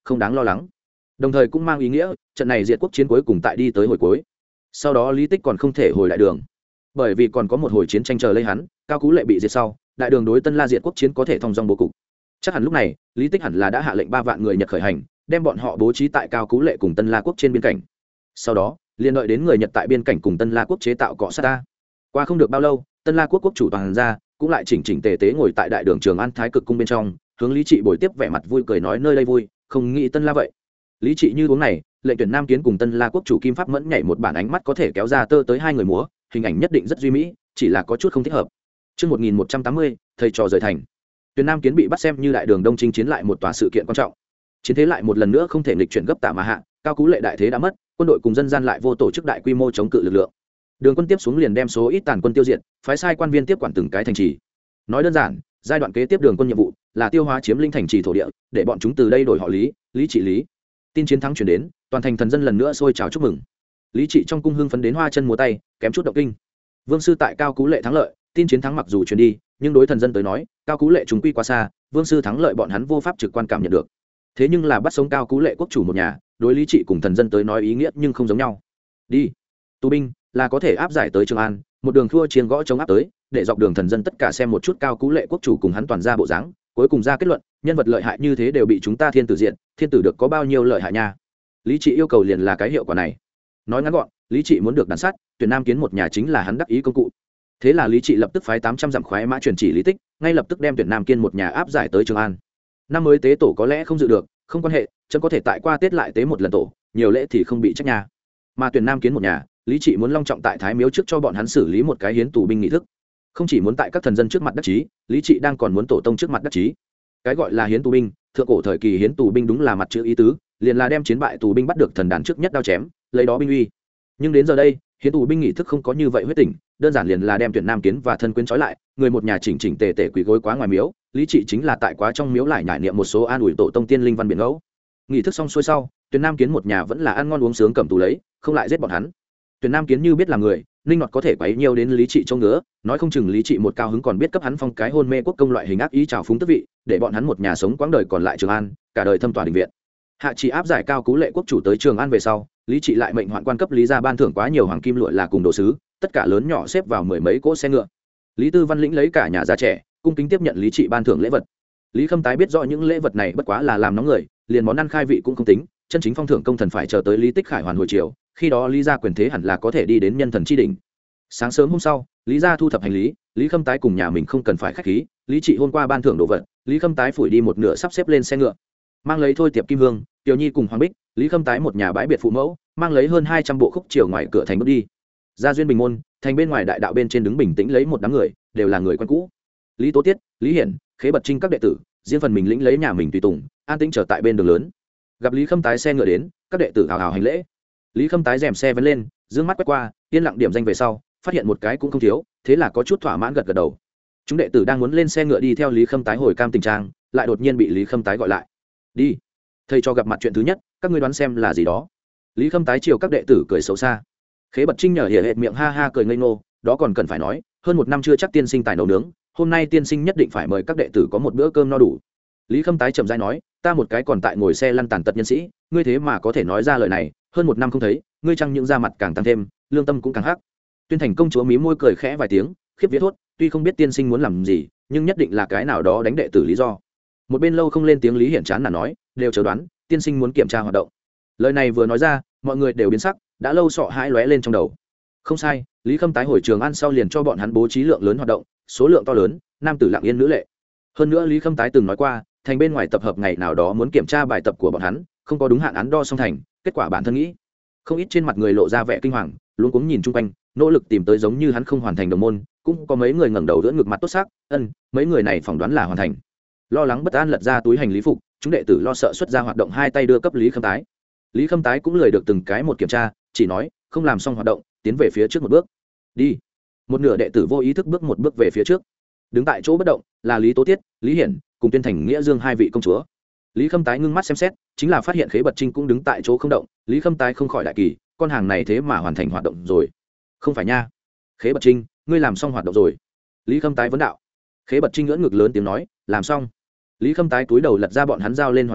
không đáng lo lắng. Đồng thời cũng mang ý nghĩa trận này diệt quốc chiến cuối cùng tại đi tới hồi cuối. Sau đó Lý Tích còn không thể hồi đại đường, bởi vì còn có một hồi chiến tranh chờ lấy hắn. Cao Cú Lệ bị diệt sau, đại đường đối Tân La diệt quốc chiến có thể thông dong bố cục. Chắc hẳn lúc này Lý Tích hẳn là đã hạ lệnh ba vạn người Nhật khởi hành, đem bọn họ bố trí tại Cao Cú Lệ cùng Tân La quốc trên biên cảnh. Sau đó liền đợi đến người Nhật tại biên cảnh cùng Tân La quốc chế tạo cọ sát ta. Qua không được bao lâu, Tân La quốc quốc chủ toàn ra cũng lại chỉnh chỉnh tề tề ngồi tại đại đường Trường An Thái Cực cung bên trong, hướng Lý Trị bồi tiếp vẻ mặt vui cười nói nơi đây vui, không nghĩ Tân La vậy. Lý Trị như uống này, lệnh tuyển Nam Kiến cùng Tân La quốc chủ Kim Pháp Mẫn nhảy một bản ánh mắt có thể kéo ra tơ tới hai người múa, hình ảnh nhất định rất duy mỹ, chỉ là có chút không thích hợp. Chương một nghìn một trăm tám mươi, thầy trò rời thành. Tuyển Nam Kiến bị bắt xem như đại đường đông chinh chiến lại một tòa sự kiện quan trọng. Chiến thế lại một lần nữa không thể nghịch chuyển gấp tạ mà hạ, Cao Cú Lệ đại thế đã mất, quân đội cùng dân gian lại vô tổ chức đại quy mô chống cự lực lượng. Đường quân tiếp xuống liền đem số ít tàn quân tiêu diệt, phái sai quan viên tiếp quản từng cái thành trì. Nói đơn giản, giai đoạn kế tiếp đường quân nhiệm vụ là tiêu hóa chiếm lĩnh thành trì thổ địa, để bọn chúng từ đây đổi họ Lý, Lý Trị Lý. Tin chiến thắng truyền đến, toàn thành thần dân lần nữa sôi trào chúc mừng. Lý Trị trong cung hưng phấn đến hoa chân múa tay, kém chút động kinh. Vương sư tại Cao Cú Lệ thắng lợi, tin chiến thắng mặc dù truyền đi, nhưng đối thần dân tới nói, Cao Cú Lệ trùng quy quá xa, Vương sư thắng lợi bọn hắn vô pháp trực quan cảm nhận được. Thế nhưng là bắt sống Cao Cú Lệ quốc chủ một nhà, đối Lý Trị cùng thần dân tới nói ý nghĩa nhưng không giống nhau. Đi, tù binh là có thể áp giải tới Trường An, một đường thua chiến gõ chống áp tới, để dọc đường thần dân tất cả xem một chút Cao Cú Lệ quốc chủ cùng hắn toàn ra bộ dáng, cuối cùng ra kết luận, nhân vật lợi hại như thế đều bị chúng ta thiên tử diện, thiên tử được có bao nhiêu lợi hại nha. Lý Trị yêu cầu liền là cái hiệu quả này. Nói ngắn gọn, Lý Trị muốn được đàn sát, tuyển Nam Kiến một nhà chính là hắn đắc ý công cụ. Thế là Lý Trị lập tức phái tám trăm dặm khoái mã truyền chỉ Lý Tích, ngay lập tức đem tuyển Nam Kiên một nhà áp giải tới Trường An. Năm mới tế tổ có lẽ không dự được, không quan hệ, chấm có thể tại qua Tết lại tế một lần tổ, nhiều lễ thì không bị trách nhà. Mà tuyển Nam Kiến một nhà, Lý Trị muốn long trọng tại Thái Miếu trước cho bọn hắn xử lý một cái hiến tù binh nghị thức. Không chỉ muốn tại các thần dân trước mặt đắc chí, Lý Trị đang còn muốn tổ tông trước mặt đắc chí. Cái gọi là hiến tù binh, thượng cổ thời kỳ hiến tù binh đúng là mặt chữ ý tứ, liền là đem chiến bại tù binh bắt được thần đàn trước nhất đao chém, lấy đó binh uy. Nhưng đến giờ đây, hiến tù binh nghị thức không có như vậy huyết tình, đơn giản liền là đem tuyển Nam Kiến và thân quyến trói lại, người một nhà chỉnh chỉnh tề tề quỳ gối quá ngoài miếu. Lý Trị chính là tại quá trong miếu lại nhải niệm một số an ủi tổ tông tiên linh văn biển ngẫu. Nghị thức xong xuôi sau, tuyển Nam Kiến một nhà vẫn là ăn ngon uống sướng cầm tù lấy, không lại giết bọn hắn. Tuyển Nam Kiến như biết là người, linh ngọt có thể quấy nhiều đến Lý Trị trông ngứa, nói không chừng Lý Trị một cao hứng còn biết cấp hắn phong cái hôn mê quốc công loại hình ác ý trào phúng tước vị, để bọn hắn một nhà sống quãng đời còn lại Trường An, cả đời thâm tòa đình viện. Hạ chỉ áp giải Cao Cú Lệ quốc chủ tới Trường An về sau, Lý Trị lại mệnh hoạn quan cấp Lý gia ban thưởng quá nhiều hoàng kim lụa là cùng đồ sứ, tất cả lớn nhỏ xếp vào mười mấy cỗ xe ngựa. Lý Tư Văn lĩnh lấy cả nhà già trẻ, cung kính tiếp nhận Lý Trị ban thưởng lễ vật. Lý Khâm Tái biết rõ những lễ vật này bất quá là làm nóng người, liền món ăn khai vị cũng không tính, chân chính phong thưởng công thần phải chờ tới Lý Tích khải hoàn hồi chiều, khi đó Lý gia quyền thế hẳn là có thể đi đến nhân thần chi đỉnh. Sáng sớm hôm sau, Lý gia thu thập hành lý, Lý Khâm Tái cùng nhà mình không cần phải khách khí, Lý Trị hôm qua ban thưởng đồ vật, Lý Khâm Tái phủi đi một nửa sắp xếp lên xe ngựa, mang lấy Thôi Tiệp Kim Hương, Tiểu Nhi cùng Hoàng Bích, Lý Khâm Tái một nhà bãi biệt phụ mẫu, mang lấy hơn hai trăm bộ khúc chiều ngoài cửa thành bước đi. Ra duyên bình môn, thành bên ngoài đại đạo bên trên đứng bình tĩnh lấy một đám người, đều là người quen cũ. Lý Tố Tiết, Lý Hiển, Khế Bật Trinh các đệ tử, riêng phần mình lĩnh lấy nhà mình tùy tùng, an tĩnh chờ tại bên đường lớn. Gặp Lý Khâm Tái xe ngựa đến, các đệ tử hào hào hành lễ. Lý Khâm Tái rèm xe vén lên, dương mắt quét qua, yên lặng điểm danh về sau, phát hiện một cái cũng không thiếu, thế là có chút thỏa mãn gật gật đầu. Chúng đệ tử đang muốn lên xe ngựa đi theo Lý Khâm Tái hồi cam tình trang, lại đột nhiên bị Lý Khâm Tái gọi lại. Đi, thầy cho gặp mặt chuyện thứ nhất, các ngươi đoán xem là gì đó. Lý Khâm Tái chiều các đệ tử cười xấu xa. Khế Bật Trinh nhở hỉa hệt miệng ha ha cười ngây ngô, đó còn cần phải nói, hơn một năm chưa chắc tiên sinh tài nấu nướng, hôm nay tiên sinh nhất định phải mời các đệ tử có một bữa cơm no đủ. Lý Khâm Tái chậm rãi nói, ta một cái còn tại ngồi xe lăn tàn tật nhân sĩ, ngươi thế mà có thể nói ra lời này, hơn một năm không thấy, ngươi chẳng những da mặt càng tăng thêm, lương tâm cũng càng hắc. Tuyên Thành công chúa mí môi cười khẽ vài tiếng, khiếp vía thốt, tuy không biết tiên sinh muốn làm gì, nhưng nhất định là cái nào đó đánh đệ tử lý do. Một bên lâu không lên tiếng Lý Hiển chán là nói, đều chờ đoán, tiên sinh muốn kiểm tra hoạt động. Lời này vừa nói ra, mọi người đều biến sắc, đã lâu sọ hãi lóe lên trong đầu. Không sai, Lý Khâm Tái hồi Trường An sau liền cho bọn hắn bố trí lượng lớn hoạt động, số lượng to lớn, nam tử lặng yên nữ lệ. Hơn nữa Lý Khâm Tái từng nói qua, thành bên ngoài tập hợp ngày nào đó muốn kiểm tra bài tập của bọn hắn, không có đúng hạn án đo xong thành, kết quả bản thân nghĩ. Không ít trên mặt người lộ ra vẻ kinh hoàng, luống cuống nhìn chung quanh, nỗ lực tìm tới giống như hắn không hoàn thành đồng môn, cũng có mấy người ngẩng đầu đỡ ngực mặt tốt sắc, ân, mấy người này phỏng đoán là hoàn thành. Lo lắng bất an lật ra túi hành lý phục, chúng đệ tử lo sợ xuất ra hoạt động hai tay đưa cấp Lý Khâm Tái. Lý Khâm Tái cũng lười được từng cái một kiểm tra, chỉ nói, không làm xong hoạt động, tiến về phía trước một bước. Đi. Một nửa đệ tử vô ý thức bước một bước về phía trước. Đứng tại chỗ bất động là Lý Tố Tiết, Lý Hiển cùng Tuyên Thành Nghĩa Dương hai vị công chúa. Lý Khâm Tái ngưng mắt xem xét, chính là phát hiện Khế Bật Trinh cũng đứng tại chỗ không động. Lý Khâm Tái không khỏi đại kỳ, con hàng này thế mà hoàn thành hoạt động rồi. Không phải nha. Khế Bật Trinh, ngươi làm xong hoạt động rồi. Lý Khâm Tái vấn đạo. Khế Bật Trinh ngỡ ngực lớn tiếng nói, làm xong. Lý Khâm Tái túi đầu lật ra bọn hắn giao lên hoạt động,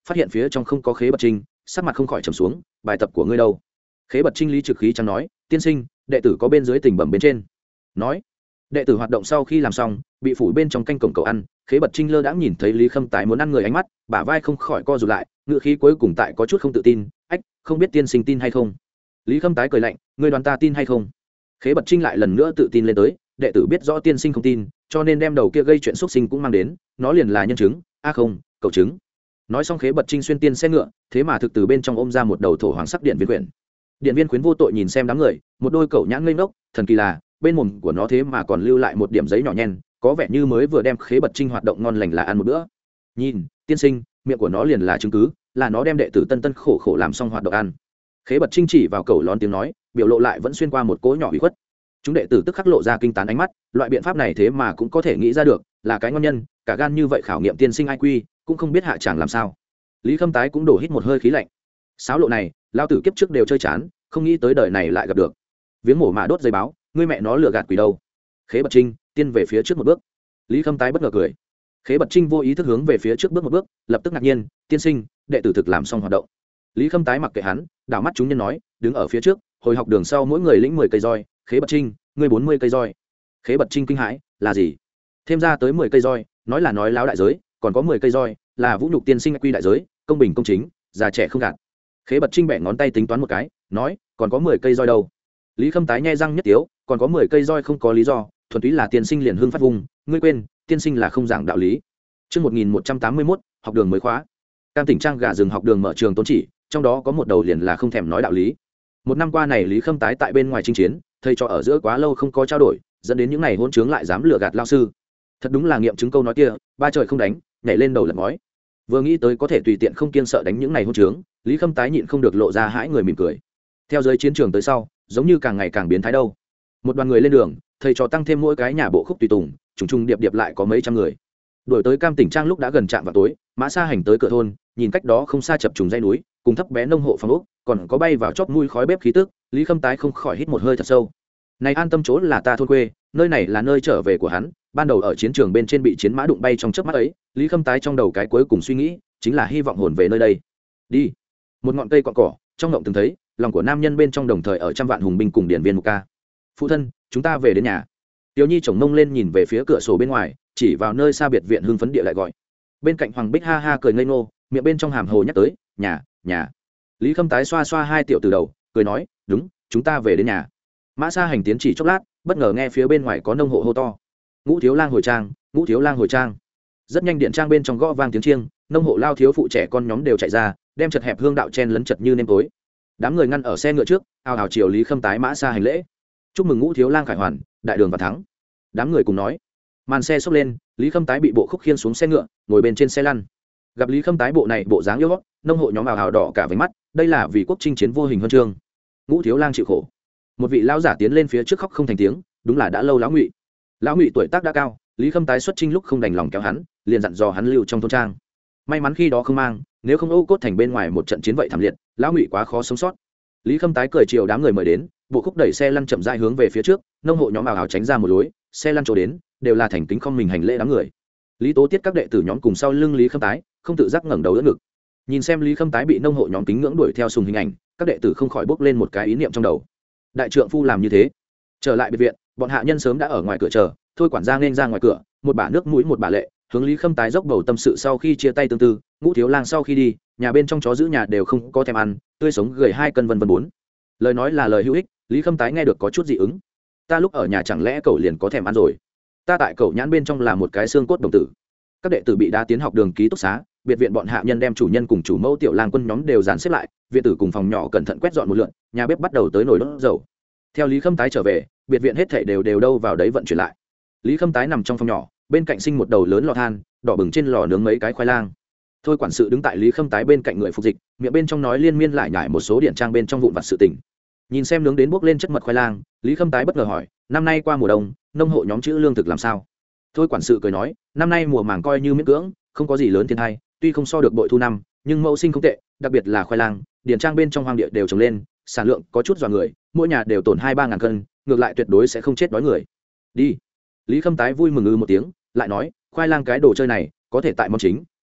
phát hiện phía trong không có Khế Bật Trinh, sắc mặt không khỏi trầm xuống. Bài tập của ngươi đâu? Khế Bật Trinh lý trực khí chẳng nói, tiên sinh, đệ tử có bên dưới tỉnh bẩm bên trên. Nói, đệ tử hoạt động sau khi làm xong, bị phủ bên trong canh cổng cầu ăn. Khế Bật Trinh lơ đãng nhìn thấy Lý Khâm Tái muốn ăn người ánh mắt, bả vai không khỏi co rụt lại, ngữ khí cuối cùng tại có chút không tự tin. Ách, không biết tiên sinh tin hay không? Lý Khâm Tái cười lạnh, ngươi đoán ta tin hay không? Khế Bật Trinh lại lần nữa tự tin lên tới, đệ tử biết rõ tiên sinh không tin, cho nên đem đầu kia gây chuyện xúc sinh cũng mang đến, nó liền là nhân chứng. A à không, cậu chứng. Nói xong Khế Bật Trinh xuyên tiên xe ngựa, thế mà thực từ bên trong ôm ra một đầu thổ hoàng sắc điện viên quyển. Điện viên khuyến vô tội nhìn xem đám người, một đôi cậu nhãn ngây ngốc, thần kỳ là bên mồm của nó thế mà còn lưu lại một điểm giấy nhỏ nhen, có vẻ như mới vừa đem Khế Bật Trinh hoạt động ngon lành là ăn một bữa. Nhìn, tiên sinh, miệng của nó liền là chứng cứ, là nó đem đệ tử tân tân khổ khổ làm xong hoạt động ăn. Khế Bật Trinh chỉ vào cậu lón tiếng nói, biểu lộ lại vẫn xuyên qua một cỗ nhỏ ủy khuất. Chúng đệ tử tức khắc lộ ra kinh tán ánh mắt, loại biện pháp này thế mà cũng có thể nghĩ ra được, là cái ngon nhân, cả gan như vậy khảo nghiệm tiên sinh i kiu, cũng không biết hạ chàng làm sao. Lý Khâm Tái cũng đổ hít một hơi khí lạnh. Sáo lộ này, lao tử kiếp trước đều chơi chán, không nghĩ tới đời này lại gặp được. Viếng mổ mà đốt giấy báo, ngươi mẹ nó lừa gạt quỷ đâu? Khế Bật Trinh tiên về phía trước một bước. Lý Khâm Tái bất ngờ cười. Khế Bật Trinh vô ý thức hướng về phía trước bước một bước, lập tức ngạc nhiên, tiên sinh, đệ tử thực làm xong hoạt động. Lý Khâm Tái mặc kệ hắn, đảo mắt chúng nhân nói, đứng ở phía trước, hồi học đường sau mỗi người lĩnh mười cây roi. Khế Bật Trinh, ngươi bốn mươi cây roi. Khế Bật Trinh kinh hãi, là gì? Thêm ra tới mười cây roi, nói là nói láo đại giới, còn có mười cây roi, là vũ nhục tiên sinh quy đại giới, công bình công chính, già trẻ không gạt. Khế Bật Trinh bẻ ngón tay tính toán một cái, nói, còn có mười cây roi đâu? Lý Khâm Tái nhe răng nhất tiếu, còn có mười cây roi không có lý do, thuần túy là tiên sinh liền hưng phát vùng, ngươi quên, tiên sinh là không giảng đạo lý. Chương một nghìn một trăm tám mươi mốt, học đường mới khóa. Cam Tỉnh Trang gà rừng học đường mở trường tôn chỉ, trong đó có một đầu liền là không thèm nói đạo lý. Một năm qua này Lý Khâm Tái tại bên ngoài chinh chiến, thầy trò ở giữa quá lâu không có trao đổi, dẫn đến những này hỗn trướng lại dám lừa gạt lao sư. Thật đúng là nghiệm chứng câu nói kia, ba trời không đánh, nhảy lên đầu lật ngói. Vừa nghĩ tới có thể tùy tiện không kiêng sợ đánh những này hỗn trướng, Lý Khâm Tái nhịn không được lộ ra hãi người mỉm cười. Theo giới chiến trường tới sau, giống như càng ngày càng biến thái đâu. Một đoàn người lên đường, thầy trò tăng thêm mỗi cái nhà bộ khúc tùy tùng, trùng trùng điệp điệp lại có mấy trăm người. Đuổi tới Cam Tỉnh Trang lúc đã gần trạm vào tối, Mã Sa Hành tới cửa thôn, nhìn cách đó không xa chập trùng dãy núi, cùng thấp bé nông hộ phòng ốc, còn có bay vào chóp mũi khói bếp khí tức, Lý Khâm Tái không khỏi hít một hơi thật sâu. Này an tâm chỗ là ta thôn quê, nơi này là nơi trở về của hắn, ban đầu ở chiến trường bên trên bị chiến mã đụng bay trong chớp mắt ấy, Lý Khâm Tái trong đầu cái cuối cùng suy nghĩ chính là hy vọng hồn về nơi đây. Đi. Một ngọn cây cọn cỏ, trong ngộng từng thấy, lòng của nam nhân bên trong đồng thời ở trăm vạn hùng binh cùng điển viên mục ca. Phụ thân, chúng ta về đến nhà. Tiểu Nhi chồng mông lên nhìn về phía cửa sổ bên ngoài, chỉ vào nơi xa biệt viện hưng phấn địa lại gọi. Bên cạnh Hoàng Bích ha ha cười ngây ngô, miệng bên trong hàm hồ nhắc tới, nhà, nhà. Lý Khâm Tái xoa xoa hai tiểu từ đầu, cười nói, đúng, chúng ta về đến nhà. Mã Sa Hành tiến chỉ chốc lát, bất ngờ nghe phía bên ngoài có nông hộ hô to, Ngũ thiếu lang hồi trang, Ngũ thiếu lang hồi trang. Rất nhanh điện trang bên trong gõ vang tiếng chiêng, nông hộ lao thiếu phụ trẻ con nhóm đều chạy ra, đem chật hẹp hương đạo chen lấn chật như nêm tối. Đám người ngăn ở xe ngựa trước, ào ào chiều Lý Khâm Tái Mã Sa Hành lễ, chúc mừng Ngũ thiếu lang khải hoàn, đại đường và thắng. Đám người cùng nói. Màn xe xốc lên, Lý Khâm Tái bị bộ khúc khiên xuống xe ngựa, ngồi bên trên xe lăn. Gặp Lý Khâm Tái bộ này bộ dáng yếu ớt, nông hộ nhóm ào ào đỏ cả váy mắt, đây là vì quốc chinh chiến vô hình huân chương. Ngũ thiếu lang chịu khổ. Một vị lão giả tiến lên phía trước khóc không thành tiếng, đúng là đã lâu lão Ngụy. Lão Ngụy tuổi tác đã cao, Lý Khâm Tái xuất chinh lúc không đành lòng kéo hắn, liền dặn dò hắn lưu trong thôn trang. May mắn khi đó không mang, nếu không Âu Cốt thành bên ngoài một trận chiến vậy thảm liệt, lão Ngụy quá khó sống sót. Lý Khâm Tái cười chiều đám người mời đến, bộ khúc đẩy xe lăn chậm rãi hướng về phía trước, nông hộ nhóm ào ào tránh ra một lối, xe lăn chỗ đến, đều là thành kính không mình hành lễ đám người. Lý Tố Tiết các đệ tử nhóm cùng sau lưng Lý Khâm Tái, không tự giác ngẩng đầu đỡ ngực. Nhìn xem Lý Khâm Tái bị nông hộ nhóm kính ngưỡng đuổi theo sùng hình ảnh, các đệ tử không khỏi bốc lên một cái ý niệm trong đầu. Đại trượng phu làm như thế. Trở lại biệt viện, bọn hạ nhân sớm đã ở ngoài cửa chờ, thôi quản gia nên ra ngoài cửa, một bả nước mũi một bả lệ, hướng Lý Khâm Tái dốc bầu tâm sự sau khi chia tay tương tư, Ngũ thiếu lang sau khi đi, nhà bên trong chó giữ nhà đều không có thèm ăn, tươi sống gầy hai cân vân vân bốn. Lời nói là lời hữu ích, Lý Khâm Tái nghe được có chút dị ứng. Ta lúc ở nhà chẳng lẽ cậu liền có thèm ăn rồi? Ta tại cậu nhãn bên trong là một cái xương cốt đồng tử. Các đệ tử bị đá tiến học đường ký túc xá, biệt viện bọn hạ nhân đem chủ nhân cùng chủ mẫu tiểu lang quân nhóm đều dàn xếp lại, viện tử cùng phòng nhỏ cẩn thận quét dọn một lượt, nhà bếp bắt đầu tới nồi đốt dầu. Theo Lý Khâm Tái trở về, biệt viện hết thảy đều đều đâu vào đấy vận chuyển lại. Lý Khâm Tái nằm trong phòng nhỏ, bên cạnh sinh một đầu lớn lò than, đỏ bừng trên lò nướng mấy cái khoai lang. Thôi quản sự đứng tại Lý Khâm Tái bên cạnh người phục dịch, miệng bên trong nói liên miên lại nhải một số điện trang bên trong vụn vặt sự tình. Nhìn xem nướng đến bốc lên chất mật khoai lang, Lý Khâm Tái bất ngờ hỏi, năm nay qua mùa đông, nông hộ nhóm trữ lương thực làm sao? Thôi quản sự cười nói, năm nay mùa màng coi như miễn cưỡng, không có gì lớn thiên tai, tuy không so được bội thu năm, nhưng mẫu sinh không tệ, đặc biệt là khoai lang, điển trang bên trong hoang địa đều trồng lên, sản lượng có chút dọa người, mỗi nhà đều tổn hai ba ngàn cân, ngược lại tuyệt đối sẽ không chết đói người. Đi. Lý Khâm Tái vui mừng ư một tiếng, lại nói, khoai lang cái đồ chơi này, có thể tại món chính,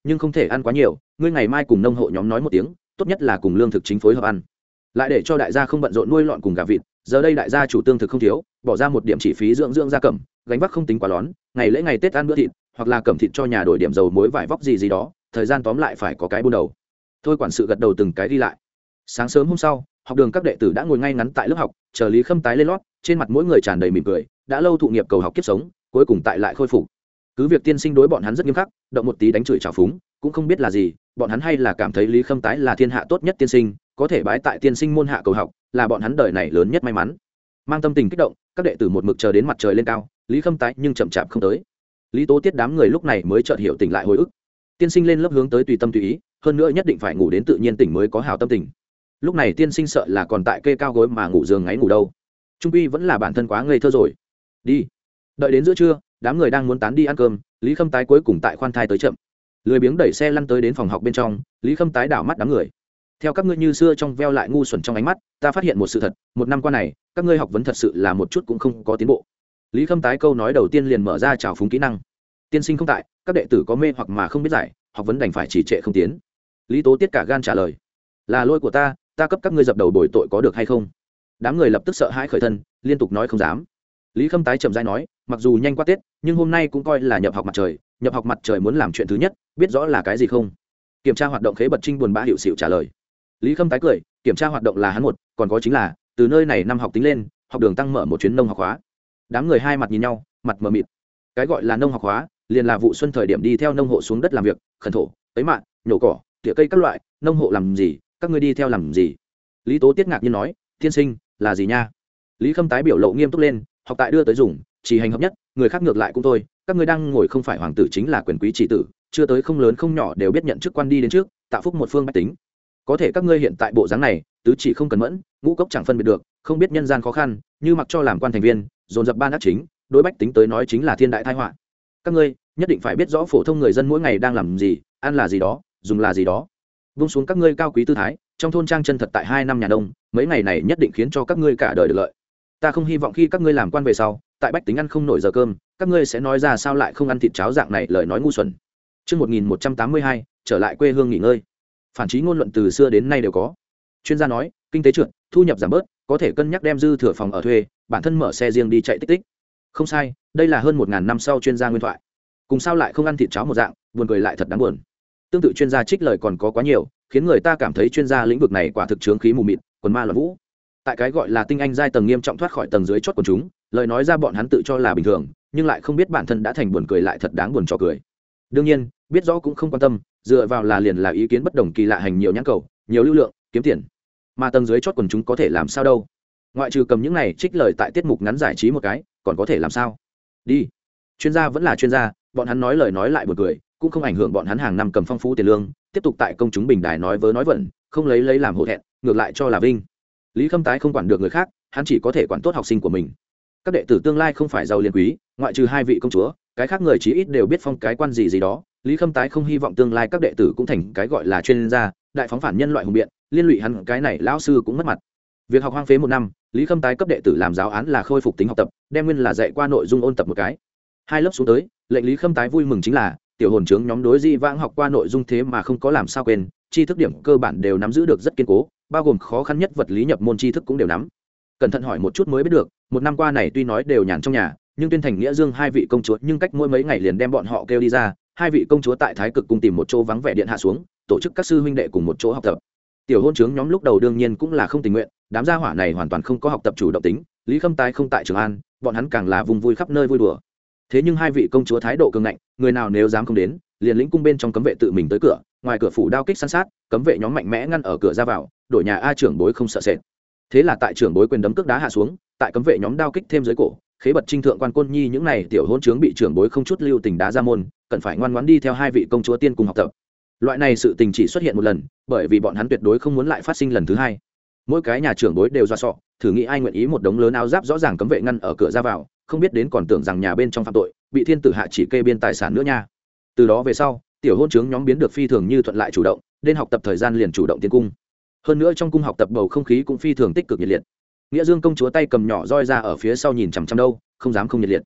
nhưng không thể ăn quá nhiều, ngươi ngày mai cùng nông hộ nhóm nói một tiếng, tốt nhất là cùng lương thực chính phối hợp ăn, lại để cho đại gia không bận rộn nuôi lợn cùng gà vịt. Giờ đây đại gia chủ tương thực không thiếu, bỏ ra một điểm chỉ phí dưỡng dưỡng gia cầm, gánh vác không tính quá lón, ngày lễ ngày Tết ăn bữa thịt, hoặc là cầm thịt cho nhà đổi điểm dầu muối vải vóc gì gì đó, thời gian tóm lại phải có cái buôn đầu. Thôi quản sự gật đầu từng cái đi lại. Sáng sớm hôm sau, học đường các đệ tử đã ngồi ngay ngắn tại lớp học, chờ Lý Khâm tái lên lót, trên mặt mỗi người tràn đầy mỉm cười, đã lâu thụ nghiệp cầu học kiếp sống, cuối cùng tại lại khôi phục. Cứ việc tiên sinh đối bọn hắn rất nghiêm khắc, động một tí đánh chửi trào phúng, cũng không biết là gì, bọn hắn hay là cảm thấy Lý Khâm tái là thiên hạ tốt nhất tiên sinh, có thể bái tại tiên sinh môn hạ cầu học, là bọn hắn đời này lớn nhất may mắn. Mang tâm tình kích động, các đệ tử một mực chờ đến mặt trời lên cao, Lý Khâm tái nhưng chậm chạp không tới. Lý Tố Tiết đám người lúc này mới chợt hiểu tỉnh lại hồi ức. Tiên sinh lên lớp hướng tới tùy tâm tùy ý, hơn nữa nhất định phải ngủ đến tự nhiên tỉnh mới có hào tâm tình. Lúc này tiên sinh sợ là còn tại kê cao gối mà ngủ giường ngáy ngủ đâu. Trung quy vẫn là bản thân quá ngây thơ rồi. Đi. Đợi đến giữa trưa, đám người đang muốn tán đi ăn cơm, Lý Khâm tái cuối cùng tại khoan thai tới chậm. Lười biếng đẩy xe lăn tới đến phòng học bên trong, Lý Khâm tái đảo mắt đám người. Theo các ngươi như xưa trong veo lại ngu xuẩn trong ánh mắt, ta phát hiện một sự thật, một năm qua này, các ngươi học vấn thật sự là một chút cũng không có tiến bộ. Lý Khâm tái câu nói đầu tiên liền mở ra trào phúng kỹ năng. Tiên sinh không tại, các đệ tử có mê hoặc mà không biết giải, học vấn đành phải chỉ trệ không tiến. Lý Tố Tiết cả gan trả lời, là lỗi của ta, ta cấp các ngươi dập đầu bồi tội có được hay không? Đám người lập tức sợ hãi khởi thân, liên tục nói không dám. Lý Khâm tái chậm rãi nói, mặc dù nhanh qua Tết, nhưng hôm nay cũng coi là nhập học mặt trời, nhập học mặt trời muốn làm chuyện thứ nhất, biết rõ là cái gì không? Kiểm tra hoạt động khế bật Trinh buồn bã hiệu xịu trả lời. Lý Khâm tái cười, kiểm tra hoạt động là hắn một, còn có chính là từ nơi này năm học tính lên, học đường tăng mở một chuyến nông học hóa. Đám người hai mặt nhìn nhau, mặt mờ mịt. Cái gọi là nông học hóa, liền là vụ xuân thời điểm đi theo nông hộ xuống đất làm việc, khẩn thổ, tấy mạ, nhổ cỏ, tỉa cây các loại, nông hộ làm gì, các ngươi đi theo làm gì? Lý Tố Tiết ngạc nhiên nói, tiên sinh, là gì nha? Lý Khâm tái biểu lộ nghiêm túc lên, học tại đưa tới dùng, chỉ hành hợp nhất, người khác ngược lại cũng thôi, các ngươi đang ngồi không phải hoàng tử chính là quyền quý chỉ tử, chưa tới không lớn không nhỏ đều biết nhận chức quan đi đến trước, tạo phúc một phương bách tính. Có thể các ngươi hiện tại bộ dáng này, tứ chỉ không cần mẫn, ngũ cốc chẳng phân biệt được, không biết nhân gian khó khăn, như mặc cho làm quan thành viên, dồn dập ban ác chính, đối bách tính tới nói chính là thiên đại tai họa. Các ngươi nhất định phải biết rõ phổ thông người dân mỗi ngày đang làm gì, ăn là gì đó, dùng là gì đó. Vung xuống các ngươi cao quý tư thái, trong thôn trang chân thật tại hai năm nhà đông, mấy ngày này nhất định khiến cho các ngươi cả đời được lợi. Ta không hy vọng khi các ngươi làm quan về sau, tại bách tính ăn không nổi giờ cơm, các ngươi sẽ nói ra sao lại không ăn thịt cháo dạng này lời nói ngu xuẩn. Chương một nghìn một trăm tám mươi hai, trở lại quê hương nghỉ ngơi. Phản chí ngôn luận từ xưa đến nay đều có. Chuyên gia nói, kinh tế trượt, thu nhập giảm bớt, có thể cân nhắc đem dư thừa phòng ở thuê, bản thân mở xe riêng đi chạy tích tích. Không sai, đây là hơn một ngàn năm sau chuyên gia nguyên thoại. Cùng sao lại không ăn thịt cháo một dạng, buồn cười lại thật đáng buồn. Tương tự chuyên gia trích lời còn có quá nhiều, khiến người ta cảm thấy chuyên gia lĩnh vực này quả thực chướng khí mù mịt, quần ma loạn vũ. Tại cái gọi là tinh anh giai tầng nghiêm trọng thoát khỏi tầng dưới chót của chúng, lời nói ra bọn hắn tự cho là bình thường, nhưng lại không biết bản thân đã thành buồn cười lại thật đáng buồn cho cười. Đương nhiên, biết rõ cũng không quan tâm, dựa vào là liền là ý kiến bất đồng kỳ lạ hành nhiều nhãn cầu, nhiều lưu lượng, kiếm tiền. Mà tầng dưới chót quần chúng có thể làm sao đâu? Ngoại trừ cầm những này trích lời tại tiết mục ngắn giải trí một cái, còn có thể làm sao? Đi. Chuyên gia vẫn là chuyên gia, bọn hắn nói lời nói lại buồn cười, cũng không ảnh hưởng bọn hắn hàng năm cầm phong phú tiền lương, tiếp tục tại công chúng bình đài nói vớ nói vẩn, không lấy lấy làm hổ thẹn, ngược lại cho là vinh. Lý Khâm tái không quản được người khác, hắn chỉ có thể quản tốt học sinh của mình. Các đệ tử tương lai không phải giàu liền quý, ngoại trừ hai vị công chúa, cái khác người chí ít đều biết phong cái quan gì gì đó. Lý Khâm tái không hy vọng tương lai các đệ tử cũng thành cái gọi là chuyên gia, đại phóng phản nhân loại hùng biện, liên lụy hắn cái này lão sư cũng mất mặt. Việc học hoang phế một năm, Lý Khâm tái cấp đệ tử làm giáo án là khôi phục tính học tập, đem nguyên là dạy qua nội dung ôn tập một cái. Hai lớp xuống tới, lệnh Lý Khâm tái vui mừng chính là tiểu hồn trướng nhóm đối di vãng học qua nội dung thế mà không có làm sao quên, tri thức điểm cơ bản đều nắm giữ được rất kiên cố, bao gồm khó khăn nhất vật lý nhập môn tri thức cũng đều nắm. Cẩn thận hỏi một chút mới biết được, một năm qua này tuy nói đều nhàn trong nhà, nhưng tuyên thành nghĩa dương hai vị công chúa nhưng cách mỗi mấy ngày liền đem bọn họ kêu đi ra, hai vị công chúa tại Thái Cực cung tìm một chỗ vắng vẻ điện hạ xuống, tổ chức các sư huynh đệ cùng một chỗ học tập. Tiểu hôn trướng nhóm lúc đầu đương nhiên cũng là không tình nguyện, đám gia hỏa này hoàn toàn không có học tập chủ động tính, Lý Khâm tái không tại Trường An, bọn hắn càng là vùng vui khắp nơi vui đùa. Thế nhưng hai vị công chúa thái độ cường ngạnh, người nào nếu dám không đến, liền lĩnh cung bên trong cấm vệ tự mình tới cửa, ngoài cửa phủ đao kích săn sát, cấm vệ nhóm mạnh mẽ ngăn ở cửa ra vào, đổi nhà a trưởng bối không sợ sệt. Thế là tại trưởng bối quyền đấm cước đá hạ xuống, tại cấm vệ nhóm đao kích thêm dưới cổ, khế bật trinh thượng quan côn nhi những này tiểu hôn trướng bị trưởng bối không chút lưu tình đá ra môn, cần phải ngoan ngoãn đi theo hai vị công chúa tiên cùng học tập. Loại này sự tình chỉ xuất hiện một lần, bởi vì bọn hắn tuyệt đối không muốn lại phát sinh lần thứ hai. Mỗi cái nhà trưởng bối đều do sọ, thử nghĩ ai nguyện ý một đống lớn áo giáp rõ ràng cấm vệ ngăn ở cửa ra vào, không biết đến còn tưởng rằng nhà bên trong phạm tội, bị thiên tử hạ chỉ kê biên tài sản nữa nha. Từ đó về sau, tiểu hôn trướng nhóm biến được phi thường như thuận lại chủ động, đến học tập thời gian liền chủ động tiến cung. Hơn nữa trong cung học tập bầu không khí cũng phi thường tích cực nhiệt liệt. Nghĩa Dương công chúa tay cầm nhỏ roi ra ở phía sau nhìn chằm chằm đâu, không dám không nhiệt liệt.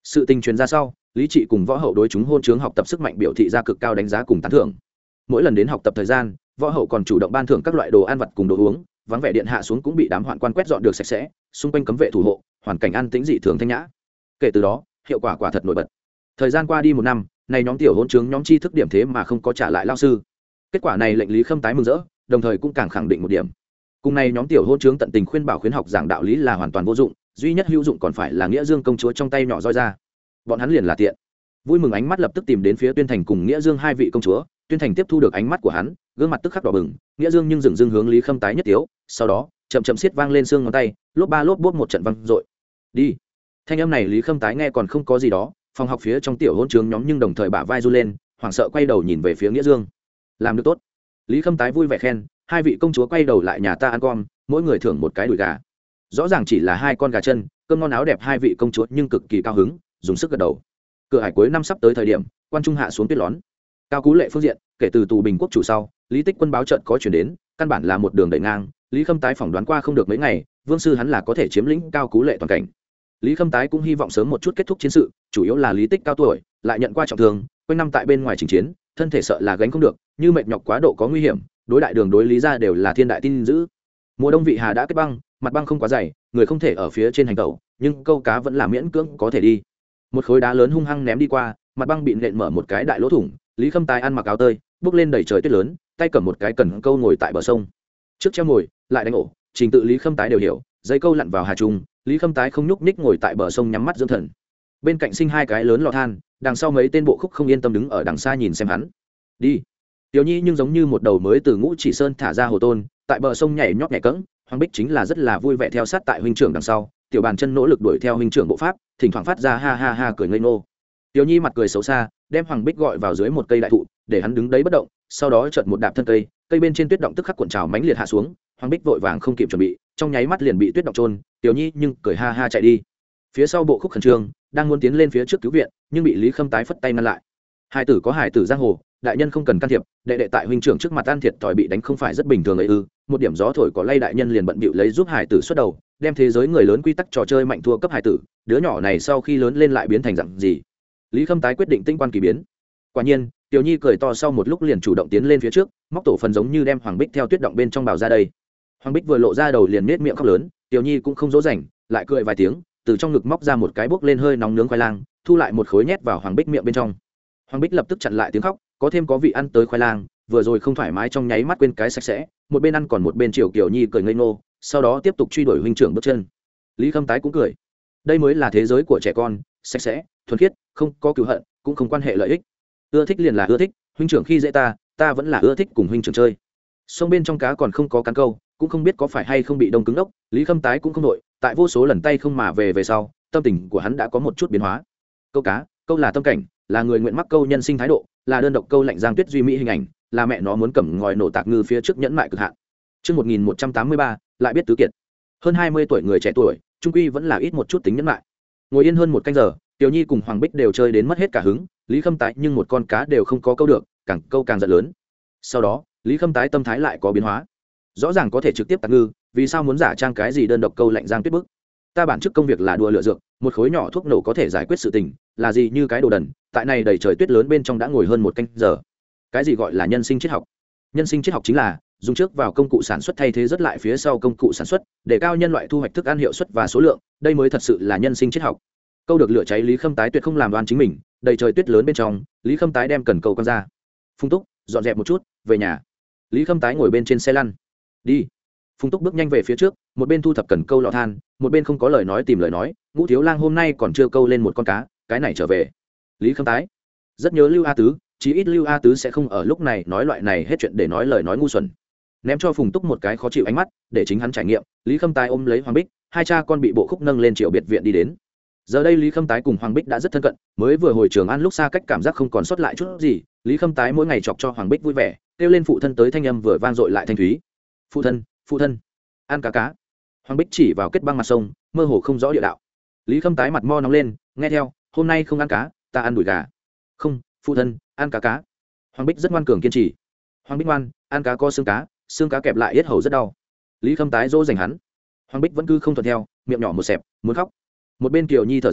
Sự tình truyền ra sau, lý trị cùng võ hậu đối chúng hôn chướng học tập sức mạnh biểu thị ra cực cao đánh giá cùng tán thưởng. Mỗi lần đến học tập thời gian, võ hậu còn chủ động ban thưởng các loại đồ ăn vặt cùng đồ uống, vắng vẻ điện hạ xuống cũng bị đám hoạn quan quét dọn được sạch sẽ, xung quanh cấm vệ thủ hộ, hoàn cảnh an tĩnh dị thường thanh nhã. Kể từ đó, hiệu quả quả thật nổi bật. Thời gian qua đi một năm, này nhóm tiểu hôn chướng nhóm tri thức điểm thế mà không có trả lại lao sư. Kết quả này lệnh Lý Khâm tái mừng rỡ, đồng thời cũng càng khẳng định một điểm. Cùng này nhóm tiểu hôn chướng tận tình khuyên bảo khuyến học giảng đạo lý là hoàn toàn vô dụng, duy nhất hữu dụng còn phải là Nghĩa Dương công chúa trong tay nhỏ roi ra. Bọn hắn liền là tiện. Vui mừng ánh mắt lập tức tìm đến phía Tuyên Thành cùng Nghĩa Dương hai vị công chúa, Tuyên Thành tiếp thu được ánh mắt của hắn, gương mặt tức khắc đỏ bừng, Nghĩa Dương nhưng dừng dưng hướng Lý Khâm tái nhất tiếu, sau đó, chậm chậm siết vang lên xương ngón tay, lốp ba lốp bốp một trận vang dội. Đi. Thanh âm này Lý Khâm tái nghe còn không có gì đó, phòng học phía trong tiểu hôn chướng nhóm nhưng đồng thời bả vai du lên, hoảng sợ quay đầu nhìn về phía Nghĩa Dương. Làm được tốt. Lý Khâm tái vui vẻ khen, hai vị công chúa quay đầu lại nhà ta ăn con, mỗi người thưởng một cái đùi gà. Rõ ràng chỉ là hai con gà chân, cơm ngon áo đẹp hai vị công chúa nhưng cực kỳ cao hứng, dùng sức gật đầu. Cửa hải cuối năm sắp tới thời điểm, quan trung hạ xuống tuyết lón. Cao Cú Lệ phương diện, kể từ tù bình quốc chủ sau, Lý Tích Quân báo trận có chuyển đến, căn bản là một đường đẩy ngang, Lý Khâm tái phỏng đoán qua không được mấy ngày, vương sư hắn là có thể chiếm lĩnh Cao Cú Lệ toàn cảnh. Lý Khâm tái cũng hy vọng sớm một chút kết thúc chiến sự, chủ yếu là Lý Tích cao tuổi, lại nhận qua trọng thương, quanh năm tại bên ngoài chinh chiến, thân thể sợ là gánh không được, như mệt nhọc quá độ có nguy hiểm, đối đại đường đối lý ra đều là thiên đại tin dữ. Mùa đông vị hà đã kết băng, mặt băng không quá dày, người không thể ở phía trên hành tẩu, nhưng câu cá vẫn là miễn cưỡng có thể đi. Một khối đá lớn hung hăng ném đi qua, mặt băng bị nện mở một cái đại lỗ thủng. Lý Khâm tái ăn mặc áo tơi, bước lên đầy trời tuyết lớn, tay cầm một cái cần câu ngồi tại bờ sông. Trước treo ngồi, lại đánh ổ, trình tự Lý Khâm tái đều hiểu, dây câu lặn vào hà trung, Lý Khâm tái không nhúc nhích ngồi tại bờ sông nhắm mắt dưỡng thần. Bên cạnh sinh hai cái lớn lò than, đằng sau mấy tên bộ khúc không yên tâm đứng ở đằng xa nhìn xem hắn. Đi. Tiểu Nhi nhưng giống như một đầu mới từ Ngũ Chỉ Sơn thả ra hồ tôn, tại bờ sông nhảy nhót nhảy cẫng, Hoàng Bích chính là rất là vui vẻ theo sát tại huynh trưởng đằng sau, tiểu bàn chân nỗ lực đuổi theo huynh trưởng bộ pháp, thỉnh thoảng phát ra ha ha ha cười ngây ngô. Tiểu Nhi mặt cười xấu xa, đem Hoàng Bích gọi vào dưới một cây đại thụ, để hắn đứng đấy bất động, sau đó chợt một đạp thân cây, cây bên trên tuyết động tức khắc cuộn trào mãnh liệt hạ xuống, Hoàng Bích vội vàng không kịp chuẩn bị, trong nháy mắt liền bị tuyết động trôn, Tiểu Nhi nhưng cười ha ha chạy đi. Phía sau bộ khúc khẩn trương, đang muốn tiến lên phía trước cứu viện, nhưng bị Lý Khâm tái phất tay ngăn lại. Hai tử có hải tử giang hồ, đại nhân không cần can thiệp, đệ đệ tại huynh trưởng trước mặt ăn thiệt thòi bị đánh không phải rất bình thường ấy ư? Một điểm gió thổi có lay đại nhân liền bận bịu lấy giúp hải tử xuất đầu, đem thế giới người lớn quy tắc trò chơi mạnh thua cấp hải tử, đứa nhỏ này sau khi lớn lên lại biến thành dạng gì? Lý Khâm tái quyết định tinh quan kỳ biến. Quả nhiên, Tiểu Nhi cười to sau một lúc liền chủ động tiến lên phía trước, móc tổ phần giống như đem Hoàng Bích theo tuyết động bên trong bào ra đây. Hoàng Bích vừa lộ ra đầu liền nết miệng khóc lớn, Tiểu Nhi cũng không dỗ dành, lại cười vài tiếng, từ trong ngực móc ra một cái bốc lên hơi nóng nướng khoai lang, thu lại một khối nhét vào Hoàng Bích miệng bên trong. Hoàng Bích lập tức chặn lại tiếng khóc, có thêm có vị ăn tới khoai lang, vừa rồi không thoải mái trong nháy mắt quên cái sạch sẽ, một bên ăn còn một bên chiều Kiều Nhi cười ngây ngô, sau đó tiếp tục truy đuổi huynh trưởng bước chân. Lý Khâm tái cũng cười, đây mới là thế giới của trẻ con, sạch sẽ, thuần khiết, không có cừu hận, cũng không quan hệ lợi ích. Ưa thích liền là ưa thích, huynh trưởng khi dễ ta, ta vẫn là ưa thích cùng huynh trưởng chơi. Sông bên trong cá còn không có cắn câu, cũng không biết có phải hay không bị đông cứng ốc, Lý Khâm tái cũng không nội, tại vô số lần tay không mà về về sau, tâm tình của hắn đã có một chút biến hóa. Câu cá, câu là tâm cảnh, là người nguyện mắc câu nhân sinh thái độ, là đơn độc câu lạnh giang tuyết duy mỹ hình ảnh, là mẹ nó muốn cầm ngòi nổ tạc ngư phía trước nhẫn mại cực hạn. Chương một nghìn một trăm tám mươi ba, lại biết tứ kiệt. Hơn hai mươi tuổi người trẻ tuổi, trung quy vẫn là ít một chút tính nhẫn mại. Ngồi yên hơn một canh giờ, Tiểu Nhi cùng Hoàng Bích đều chơi đến mất hết cả hứng, Lý Khâm tái nhưng một con cá đều không có câu được, càng câu càng giận lớn. Sau đó, Lý Khâm tái tâm thái lại có biến hóa. Rõ ràng có thể trực tiếp tạc ngư, vì sao muốn giả trang cái gì đơn độc câu lạnh giang tuyết bức? Ta bản chức công việc là đùa lựa dược, một khối nhỏ thuốc nổ có thể giải quyết sự tình, là gì như cái đồ đần, tại này đầy trời tuyết lớn bên trong đã ngồi hơn một canh giờ. Cái gì gọi là nhân sinh triết học? Nhân sinh triết học chính là dùng trước vào công cụ sản xuất thay thế rất lại phía sau công cụ sản xuất, để cao nhân loại thu hoạch thức ăn hiệu suất và số lượng, đây mới thật sự là nhân sinh triết học. Câu được lửa cháy Lý Khâm tái tuyệt không làm đoan chính mình, đầy trời tuyết lớn bên trong, Lý Khâm tái đem cần câu quăng ra. Phung Túc, dọn dẹp một chút, về nhà. Lý Khâm tái ngồi bên trên xe lăn. Đi. Phung Túc bước nhanh về phía trước, một bên thu thập cần câu lọ than, một bên không có lời nói tìm lời nói, Ngũ thiếu lang hôm nay còn chưa câu lên một con cá, cái này trở về. Lý Khâm tái rất nhớ Lưu A Tứ, chí ít Lưu A Tứ sẽ không ở lúc này nói loại này hết chuyện để nói lời nói ngu xuẩn. Ném cho Phùng Túc một cái khó chịu ánh mắt, để chính hắn trải nghiệm, Lý Khâm tái ôm lấy Hoàng Bích, hai cha con bị bộ khúc nâng lên triệu biệt viện đi đến. Giờ đây Lý Khâm tái cùng Hoàng Bích đã rất thân cận, mới vừa hồi trường ăn lúc xa cách cảm giác không còn sót lại chút gì, Lý Khâm tái mỗi ngày chọc cho Hoàng Bích vui vẻ, kêu lên phụ thân tới thanh âm vừa vang dội lại thanh thúy. Phụ thân, phụ thân, ăn cá cá. Hoàng Bích chỉ vào kết băng mặt sông, mơ hồ không rõ địa đạo. Lý Khâm tái mặt mo nóng lên, nghe theo, hôm nay không ăn cá, ta ăn đùi gà. Không, phụ thân, ăn cá cá. Hoàng Bích rất ngoan cường kiên trì. Hoàng Bích ngoan, ăn cá có xương cá, xương cá kẹp lại yết hầu rất đau. Lý Khâm tái dỗ dành hắn. Hoàng Bích vẫn cứ không thuận theo, miệng nhỏ một xẹp, muốn khóc. Một bên Kiều Nhi thở dài,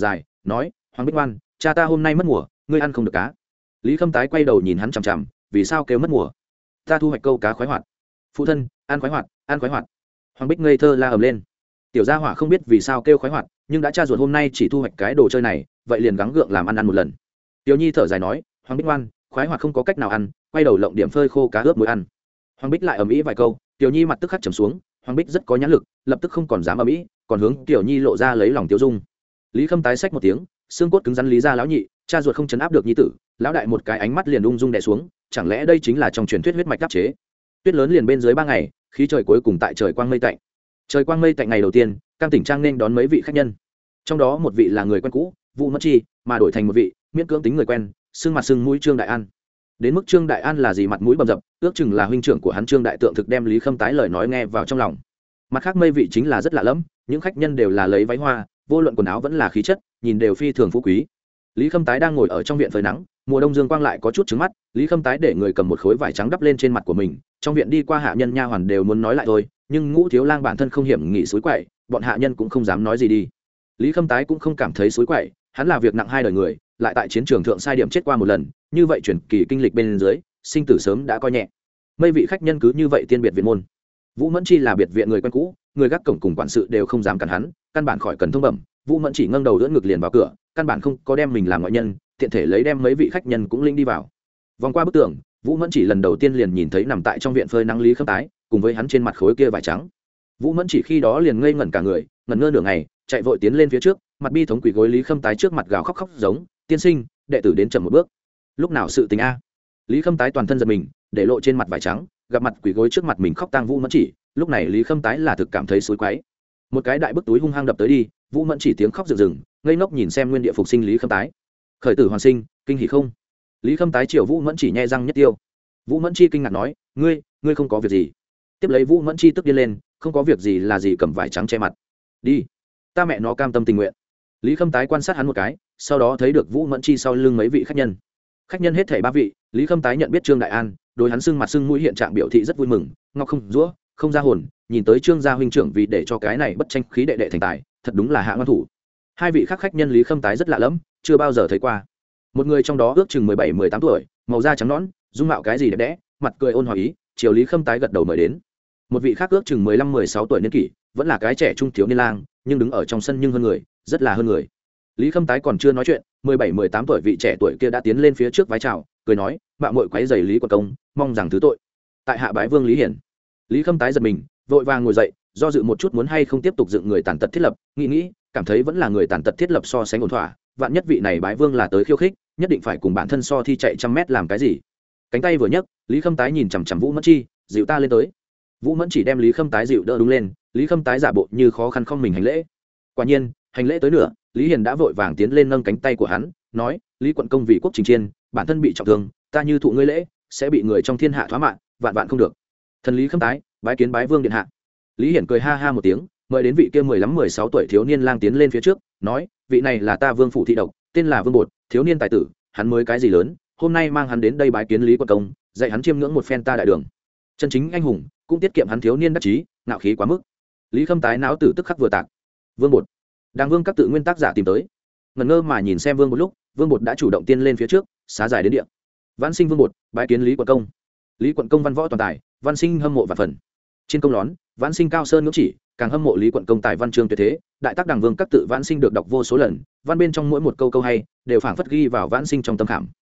nói hoàng bích ngoan, cha ta hôm nay mất mùa, ngươi ăn không được cá. Lý Khâm Tái quay đầu nhìn hắn chằm chằm, vì sao kêu mất mùa? Ta thu hoạch câu cá khoái hoạt. Phụ thân, ăn khoái hoạt, ăn khoái hoạt. Hoàng Bích ngây thơ la ầm lên. Tiểu gia hỏa không biết vì sao kêu khoái hoạt, nhưng đã cha ruột hôm nay chỉ thu hoạch cái đồ chơi này, vậy liền gắng gượng làm ăn ăn một lần. Tiểu Nhi thở dài nói, Hoàng Bích ngoan, khoái hoạt không có cách nào ăn, quay đầu lộng điểm phơi khô cá ướp muối ăn. Hoàng Bích lại ầm ĩ vài câu, Tiểu Nhi mặt tức khắc trầm xuống. Hoàng Bích rất có nhãn lực, lập tức không còn dám ầm ĩ, còn hướng Tiểu Nhi lộ ra lấy lòng tiêu dung. Lý Khâm Tái xách một tiếng, xương cốt cứng rắn lý ra lão nhị, cha ruột không chấn áp được nhi tử, lão đại một cái ánh mắt liền ung dung đè xuống, chẳng lẽ đây chính là trong truyền thuyết huyết mạch đáp chế? Tuyết lớn liền bên dưới ba ngày, khí trời cuối cùng tại trời quang mây tạnh. Trời quang mây tạnh ngày đầu tiên, Cam Tỉnh Trang nên đón mấy vị khách nhân. Trong đó một vị là người quen cũ, Vũ Mẫn Chi, mà đổi thành một vị miễn cưỡng tính người quen, xương mặt xương mũi Trương Đại An. Đến mức Trương Đại An là gì mặt mũi bầm dập, ước chừng là huynh trưởng của hắn Trương Đại Tượng thực đem Lý Khâm Tái lời nói nghe vào trong lòng. Mặt khác mây vị chính là rất lạ lẫm, những khách nhân đều là lấy váy hoa, vô luận quần áo vẫn là khí chất, nhìn đều phi thường phú quý. Lý Khâm Tái đang ngồi ở trong viện phơi nắng, mùa đông dương quang lại có chút trứng mắt, Lý Khâm Tái để người cầm một khối vải trắng đắp lên trên mặt của mình, trong viện đi qua hạ nhân nha hoàn đều muốn nói lại thôi, nhưng Ngũ Thiếu Lang bản thân không hiểm nghị suối quậy, bọn hạ nhân cũng không dám nói gì đi. Lý Khâm Tái cũng không cảm thấy suối quậy, hắn là việc nặng hai đời người, lại tại chiến trường thượng sai điểm chết qua một lần, như vậy chuyển kỳ kinh lịch bên dưới, sinh tử sớm đã coi nhẹ. Mấy vị khách nhân cứ như vậy tiên biệt viện môn. Vũ Mẫn Chi là biệt viện người quen cũ, người gác cổng cùng quản sự đều không dám cản hắn, căn bản khỏi cần thông bẩm. Vũ Mẫn Chỉ ngâng đầu đỡ ngực liền vào cửa, căn bản không có đem mình làm ngoại nhân, tiện thể lấy đem mấy vị khách nhân cũng linh đi vào. Vòng qua bức tường, Vũ Mẫn Chỉ lần đầu tiên liền nhìn thấy nằm tại trong viện phơi nắng Lý Khâm Tái, cùng với hắn trên mặt khối kia vải trắng. Vũ Mẫn Chỉ khi đó liền ngây ngẩn cả người, ngẩn ngơ nửa ngày, chạy vội tiến lên phía trước, mặt bi thống quỳ gối Lý Khâm Tái trước mặt gào khóc khóc giống, tiên sinh, đệ tử đến chậm một bước. Lúc nào sự tình a? Lý Khâm Tái toàn thân giật mình, để lộ trên mặt vải trắng, gặp mặt quỳ gối trước mặt mình khóc tang Vũ Mẫn Chỉ, lúc này Lý Khâm Tái là thực cảm thấy xối quái. Một cái đại bức túi hung hăng đập tới đi, Vũ Mẫn Chỉ tiếng khóc rừng rừng, ngây ngốc nhìn xem nguyên địa phục sinh Lý Khâm Tái. Khởi tử hoàn sinh, kinh hỉ không? Lý Khâm Tái chiều Vũ Mẫn Chỉ nhe răng nhất tiêu. Vũ Mẫn Chi kinh ngạc nói, ngươi, ngươi không có việc gì? Tiếp lấy Vũ Mẫn Chi tức điên lên, không có việc gì là gì, cầm vải trắng che mặt. Đi, ta mẹ nó cam tâm tình nguyện. Lý Khâm Tái quan sát hắn một cái, sau đó thấy được Vũ Mẫn Chi sau lưng mấy vị khách nhân. Khách nhân hết thảy ba vị, Lý Khâm Tái nhận biết Trương Đại An, đối hắn sưng mặt sưng mũi hiện trạng biểu thị rất vui mừng, ngọc không rũa, không ra hồn, nhìn tới Trương gia huynh trưởng vì để cho cái này bất tranh khí đệ đệ thành tài, thật đúng là hạ ngoan thủ. Hai vị khác khách nhân Lý Khâm Tái rất lạ lẫm, chưa bao giờ thấy qua. Một người trong đó ước chừng mười bảy mười tám tuổi, màu da trắng nõn, dung mạo cái gì đẹp đẽ, mặt cười ôn hòa ý, chiều Lý Khâm Tái gật đầu mời đến. Một vị khác ước chừng mười lăm mười sáu tuổi niên kỷ, vẫn là cái trẻ trung thiếu niên lang, nhưng đứng ở trong sân nhưng hơn người, rất là hơn người. Lý Khâm Tái còn chưa nói chuyện, mười bảy mười tám tuổi vị trẻ tuổi kia đã tiến lên phía trước vái chào, cười nói, mạo muội quấy rầy Lý Quận công, mong rằng thứ tội. Tại hạ bái vương Lý Hiển. Lý Khâm Tái giật mình, vội vàng ngồi dậy, do dự một chút muốn hay không tiếp tục dựng người tàn tật thiết lập, nghĩ nghĩ, cảm thấy vẫn là người tàn tật thiết lập so sánh ổn thỏa, vạn nhất vị này bái vương là tới khiêu khích, nhất định phải cùng bản thân so thi chạy trăm mét làm cái gì. Cánh tay vừa nhấc, Lý Khâm Tái nhìn chằm chằm Vũ Mẫn Chi, dịu ta lên tới. Vũ Mẫn Chỉ đem Lý Khâm Tái dịu đỡ đúng lên, Lý Khâm Tái giả bộ như khó khăn không mình hành lễ. Quả nhiên, hành lễ tới nửa, Lý Hiền đã vội vàng tiến lên nâng cánh tay của hắn, nói, Lý Quận công vì quốc trình chiên, bản thân bị trọng thương, ta như thụ ngươi lễ, sẽ bị người trong thiên hạ thoá mạng, vạn vạn không được. Thần Lý Khâm Tái, bái kiến bái vương điện hạ. Lý Hiển cười ha ha một tiếng, mời đến vị kia mười lăm mười sáu tuổi thiếu niên lang tiến lên phía trước, nói, vị này là ta vương phủ thị độc, tên là Vương Bột, thiếu niên tài tử, hắn mới cái gì lớn, hôm nay mang hắn đến đây bái kiến Lý Quận công, dạy hắn chiêm ngưỡng một phen ta đại đường. Chân chính anh hùng, cũng tiết kiệm hắn thiếu niên đắc chí, ngạo khí quá mức. Lý Khâm Tái não tử tức khắc vừa tạc. Vương Bột, Đàng Vương các tự nguyên tác giả tìm tới. Ngẩn ngơ mà nhìn xem Vương Bột lúc, Vương Bột đã chủ động tiên lên phía trước, xá dài đến địa. Vãn sinh Vương Bột, bái kiến Lý Quận công. Lý Quận công văn võ toàn tài, Văn sinh hâm mộ và phần. Trên công lón, Vãn sinh cao sơn ngưỡng chỉ, càng hâm mộ Lý Quận công tài văn chương tuyệt thế, đại tác Đàng Vương các tự Vãn sinh được đọc vô số lần, văn bên trong mỗi một câu câu hay, đều phảng phất ghi vào Vãn sinh trong tâm khảm.